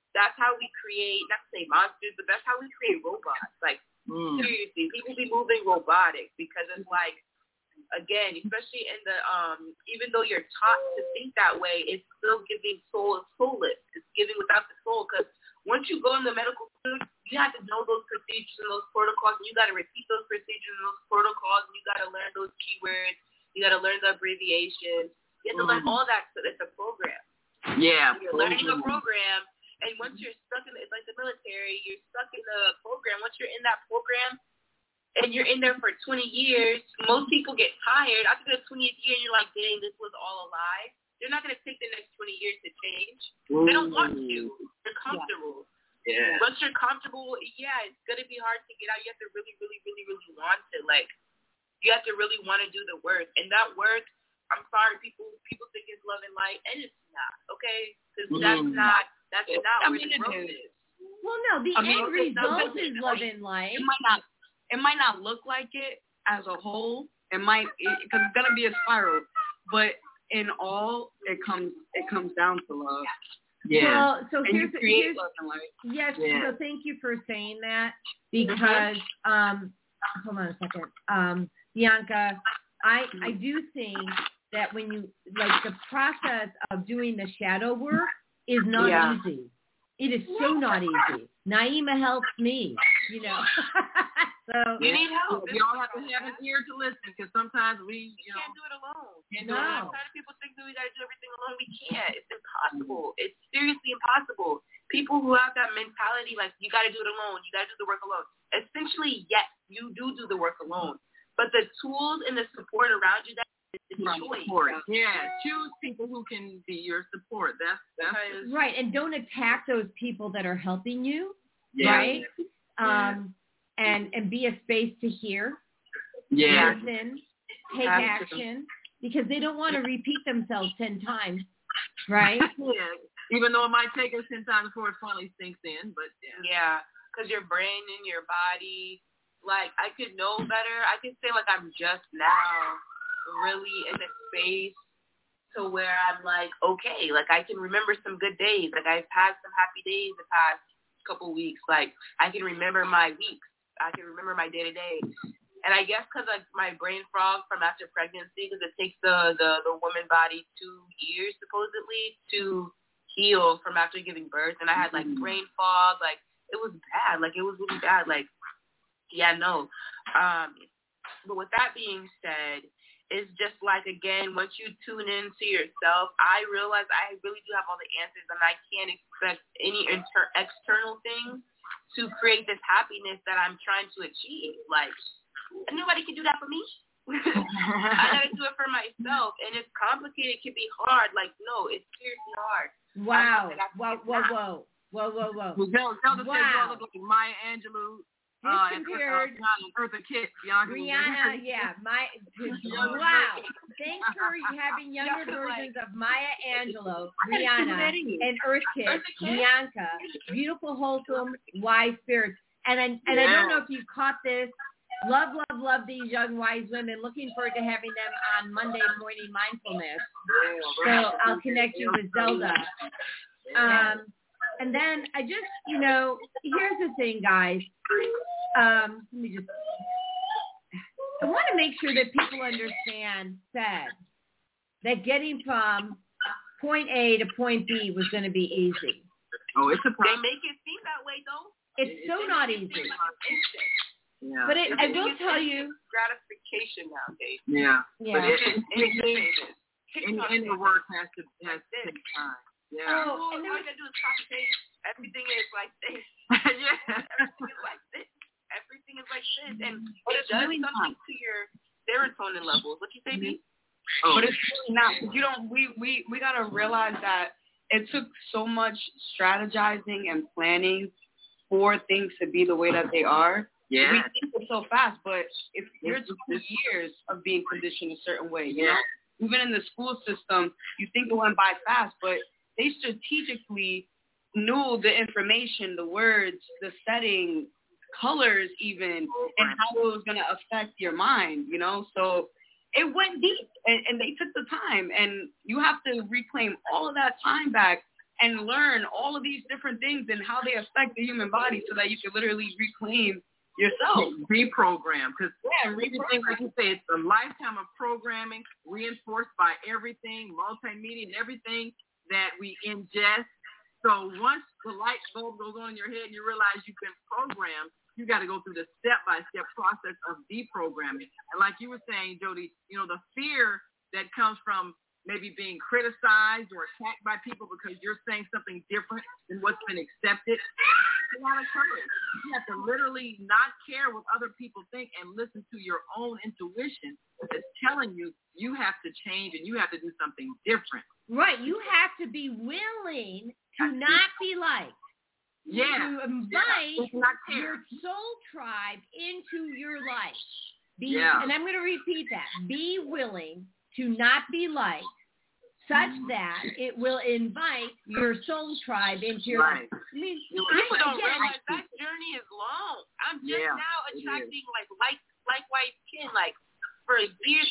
create, not to say monsters, but that's how we create robots. Like, seriously, people be moving robotic because it's like, again, especially in the, even though you're taught to think that way, it's still giving soulless. It's giving without the soul because once you go in the medical field, you have to know those procedures and those protocols, and you got to repeat those procedures and those protocols, and you got to learn those keywords. You got to learn the abbreviations. You have to learn all that so it's a program. Yeah. You're learning a program. And once you're stuck in it's like the military, you're stuck in the program. Once you're in that program and you're in there for 20 years, most people get tired. After the 20th year, you're like, dang, this was all a lie. They're not going to take the next 20 years to change. They don't want to. They're comfortable. Yeah. Once you're comfortable, it's going to be hard to get out. You have to really, really, really, really want to. Like, you have to really want to do the work. And that work, I'm sorry, people think it's love and light, and it's not, okay? Because that's not where the growth is. Well, no, the end result is love and light. It might not look like it as a whole. It might, because it's gonna be a spiral. But in all, it comes down to love. Yeah. Well, so and here's love and light. Yes. Yeah. So thank you for saying that because hold on a second, Bianca, I do think that when you like the process of doing the shadow work is not easy. It is so not easy. Naima helps me, you know. So you need help. You all have to have an ear to listen because sometimes we can't do it alone. No. Sometimes people think that we got to do everything alone. We can't. It's impossible. It's seriously impossible. people who have that mentality, like, you got to do it alone, you got to do the work alone. Essentially, yes, you do the work alone. But the tools and the support around you, that is the choice. Yeah, choose people who can be your support. That's right. And don't attack those people that are helping you, yeah. right? And be a space to hear, listen, take action, because they don't want to repeat themselves 10 times, right? Yeah. Even though it might take us 10 times before it finally sinks in, but yeah, because your brain and your body, like, I could know better. I could say, like, I'm just now really in a space to where I'm like, okay, like, I can remember some good days. Like, I've had some happy days the past couple weeks. Like, I can remember my weeks. I can remember my day-to-day. And I guess because, like, my brain fog from after pregnancy, because it takes the woman body 2 years, supposedly, to heal from after giving birth. And I had, like, brain fog. Like, it was bad. Like, it was really bad. Like, yeah, no. But with that being said, it's just like, again, once you tune into yourself, I realize I really do have all the answers, and I can't expect any external things to create this happiness that I'm trying to achieve. Like, nobody can do that for me. I got to do it for myself, and it's complicated. It can be hard. Like, no, it's seriously hard. Wow. Whoa. Zelda said, "Well, look like Maya Angelou." Compared Eartha Kitt, Rihanna, wow. Thanks for having younger versions of Maya Angelou, Rihanna, and Eartha Kitt, Bianca, beautiful, wholesome, wise spirits. And I don't know if you caught this. Love these young, wise women. Looking forward to having them on Monday Morning Mindfulness. So I'll connect you with Zelda. And then I just, here's the thing, guys. I want to make sure that people understand that getting from point A to point B was going to be easy. Oh, it's a problem. They make it seem that way, though. It's so not easy. Yeah. But I will tell you, gratification nowadays. Yeah. Yeah. But any work has to take time. Yeah. Oh, and then all you gotta do is copy paste. Everything is like this. Yeah. Everything is like this. Everything is like this, and it does really something to your serotonin levels. What you say, B? But it's really not. We gotta realize that it took so much strategizing and planning for things to be the way that they are. Yeah. We think it so fast, but if you're 2 years of being conditioned a certain way, you know, even in the school system, you think it went by fast, but they strategically knew the information, the words, the setting, colors even, and how it was going to affect your mind, So it went deep, and they took the time, and you have to reclaim all of that time back and learn all of these different things and how they affect the human body so that you can literally reclaim yourself. Reprogram. Because everything, like you say, it's a lifetime of programming reinforced by everything, multimedia and everything that we ingest. So once the light bulb goes on in your head and you realize you've been programmed, you got to go through the step-by-step process of deprogramming. And like you were saying, Jody, the fear that comes from maybe being criticized or attacked by people because you're saying something different than what's been accepted. It's a lot of courage. You have to literally not care what other people think and listen to your own intuition that's telling you you have to change and you have to do something different. Right. You have to be willing to not be liked. Yeah. To invite your soul tribe into your life. And I'm going to repeat that. Be willing to not be liked, such that it will invite your soul tribe into your life. I mean, people don't realize that journey is long. I'm just now attracting likewise kin, like for years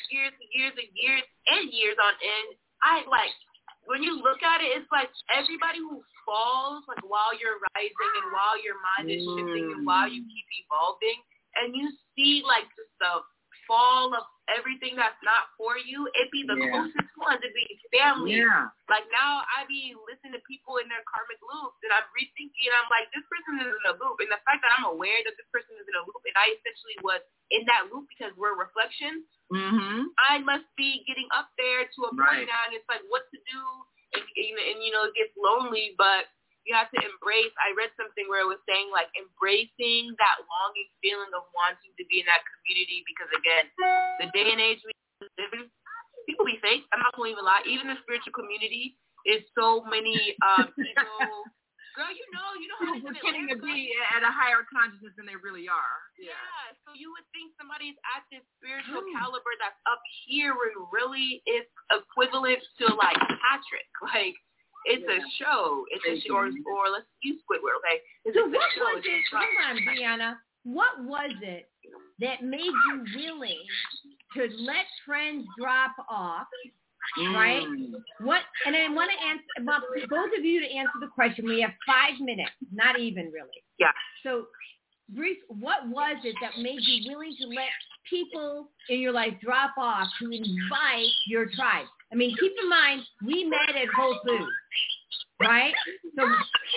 and years on end. When you look at it, it's like everybody who falls, like while you're rising and while your mind is shifting and while you keep evolving, and you see like just the fall of everything that's not for you, it be the closest ones, it be family. Yeah. Like now I be listening to people in their karmic loops and I'm rethinking, I'm like, this person is in a loop. And the fact that I'm aware that this person is in a loop and I essentially was in that loop because we're reflections, I must be getting up there to a point now and it's like what to do and it gets lonely, but you have to embrace. I read something where it was saying like embracing that longing feeling of wanting to be in that community because again, the day and age we live in, people be fake. I'm not going to even lie. Even the spiritual community is so many ego. Girl, you know how they're pretending to be at a higher consciousness than they really are. Yeah. So you would think somebody's at this spiritual caliber that's up here when really it's equivalent to like Patrick. Like it's a show. It's a show, or let's use Squidward. Okay. So what was it? Hold on, Brianna. What was it that made you willing to let friends drop off? Right? What? And I want to answer, well, both of you to answer the question. We have 5 minutes, not even really. Yeah. So, Bruce, what was it that made you willing to let people in your life drop off to invite your tribe? I mean, keep in mind, we met at Whole Foods, right? So,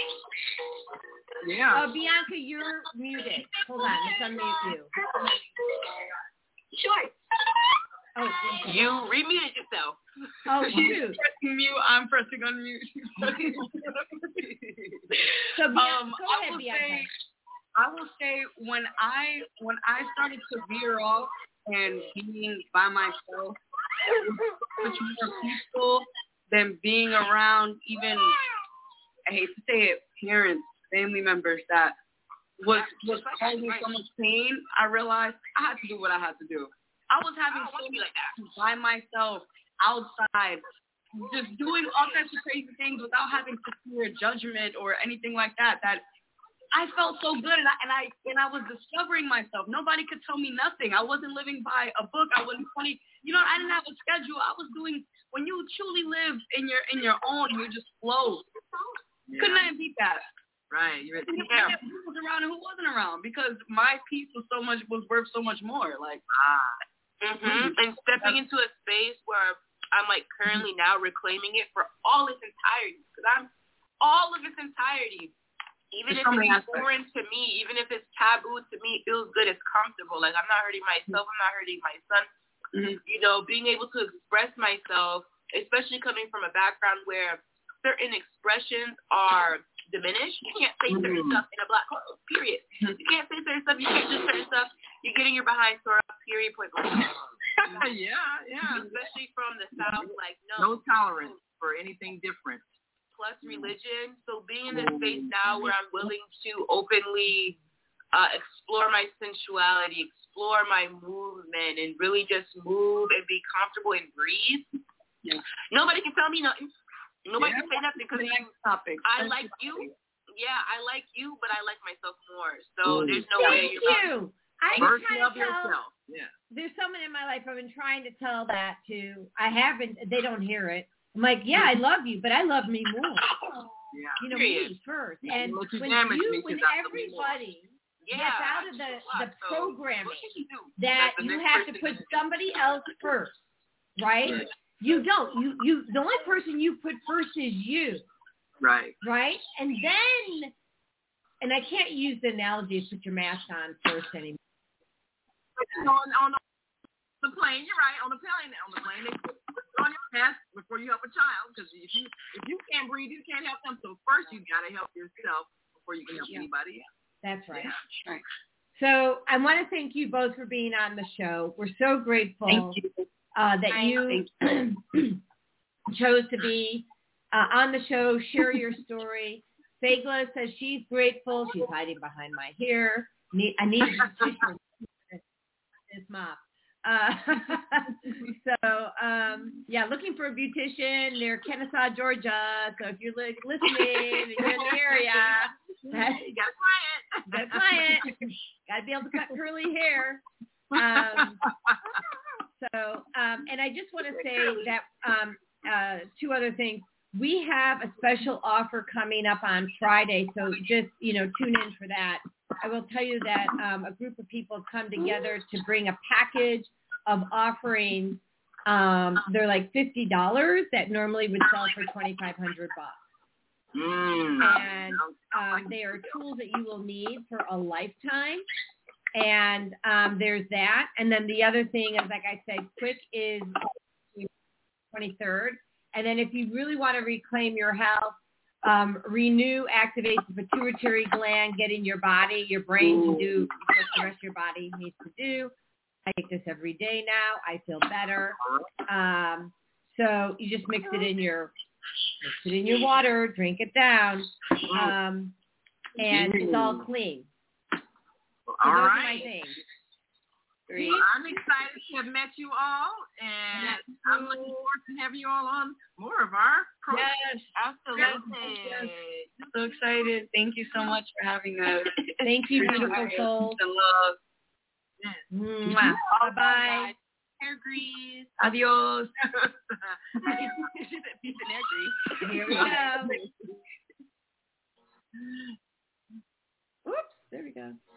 yeah. Bianca, you're muted. Hold on, let's unmute you. Sure. Oh, you remuted yourself. Oh, shoot. Mute. I'm pressing unmute. So, Bianca, go ahead, Bianca. I will say when I started to veer off and being by myself, it was much more peaceful than being around even, I hate to say it, parents, family members that was causing so much pain. I realized I had to do what I had to do. I was having so much like that by myself, outside, just doing all kinds of crazy things without having to fear judgment or anything like that. That I felt so good, and I was discovering myself. Nobody could tell me nothing. I wasn't living by a book. I wasn't funny. I didn't have a schedule. I was doing when you truly live in your own. You just flow. Yeah. Couldn't I beat that? Right. You're who was around and who wasn't around because my peace was worth so much more. Like And stepping into a space where I'm like currently now reclaiming it for all its entirety because I'm all of its entirety. Even if it's foreign to me, even if it's taboo to me, it feels good. It's comfortable. Like I'm not hurting myself. I'm not hurting my son. Being able to express myself, especially coming from a background where certain expressions are diminished. You can't say certain stuff in a black hole, period. You can't say certain stuff. You can't do certain stuff. You're getting your behind sore up, period, point blank. Yeah. Especially from the South, like no tolerance for anything different. Plus religion. So being in this space now where I'm willing to openly explore my sensuality, explore my movement, and really just move and be comfortable and breathe. Yeah. Nobody can tell me nothing. Nobody can say nothing because I like you. Yeah, I like you, but I like myself more. So there's no way you're you. First love yourself. Yeah. There's someone in my life I've been trying to tell that to. I haven't. They don't hear it. I'm like, yeah, I love you, but I love me more. Yeah. Me first. And when everybody gets out of the programming that you have to put somebody else first, right? You don't. You the only person you put first is you. Right. Right? And then, and I can't use the analogy of put your mask on first anymore. On the plane, you're right. On the plane, they put on your mask before you help a child because if you can't breathe, you can't help them. So first, you got to help yourself before you can help anybody else. That's right. Yeah. Right. So I want to thank you both for being on the show. We're so grateful that you chose to be on the show, share your story. Fagla says she's grateful. She's hiding behind my hair. I need this mop. Looking for a beautician near Kennesaw, Georgia. So if you're listening and you're in the area, you got a client. Got to be able to cut curly hair. And I just want to say that two other things. We have a special offer coming up on Friday, so just, tune in for that. I will tell you that a group of people have come together to bring a package of offerings. They're like $50 that normally would sell for $2,500. And they are tools that you will need for a lifetime. And there's that. And then the other thing is, like I said, quick is 23rd. And then if you really want to reclaim your health, Renew activates the pituitary gland, getting your body, your brain to do what the rest of your body needs to do. I take this every day now. I feel better. So you just mix it in your water, drink it down, and it's all clean. So all those right. are my things. Well, I'm excited to have met you all, and I'm looking forward to having you all on more of our programs. Yes, absolutely. Yes. So excited. Thank you so much for having us. Thank you, beautiful soul. The love. Mwah. Bye-bye. Hair grease. Adios. She said peace and hair grease. Here we go. Oops, there we go.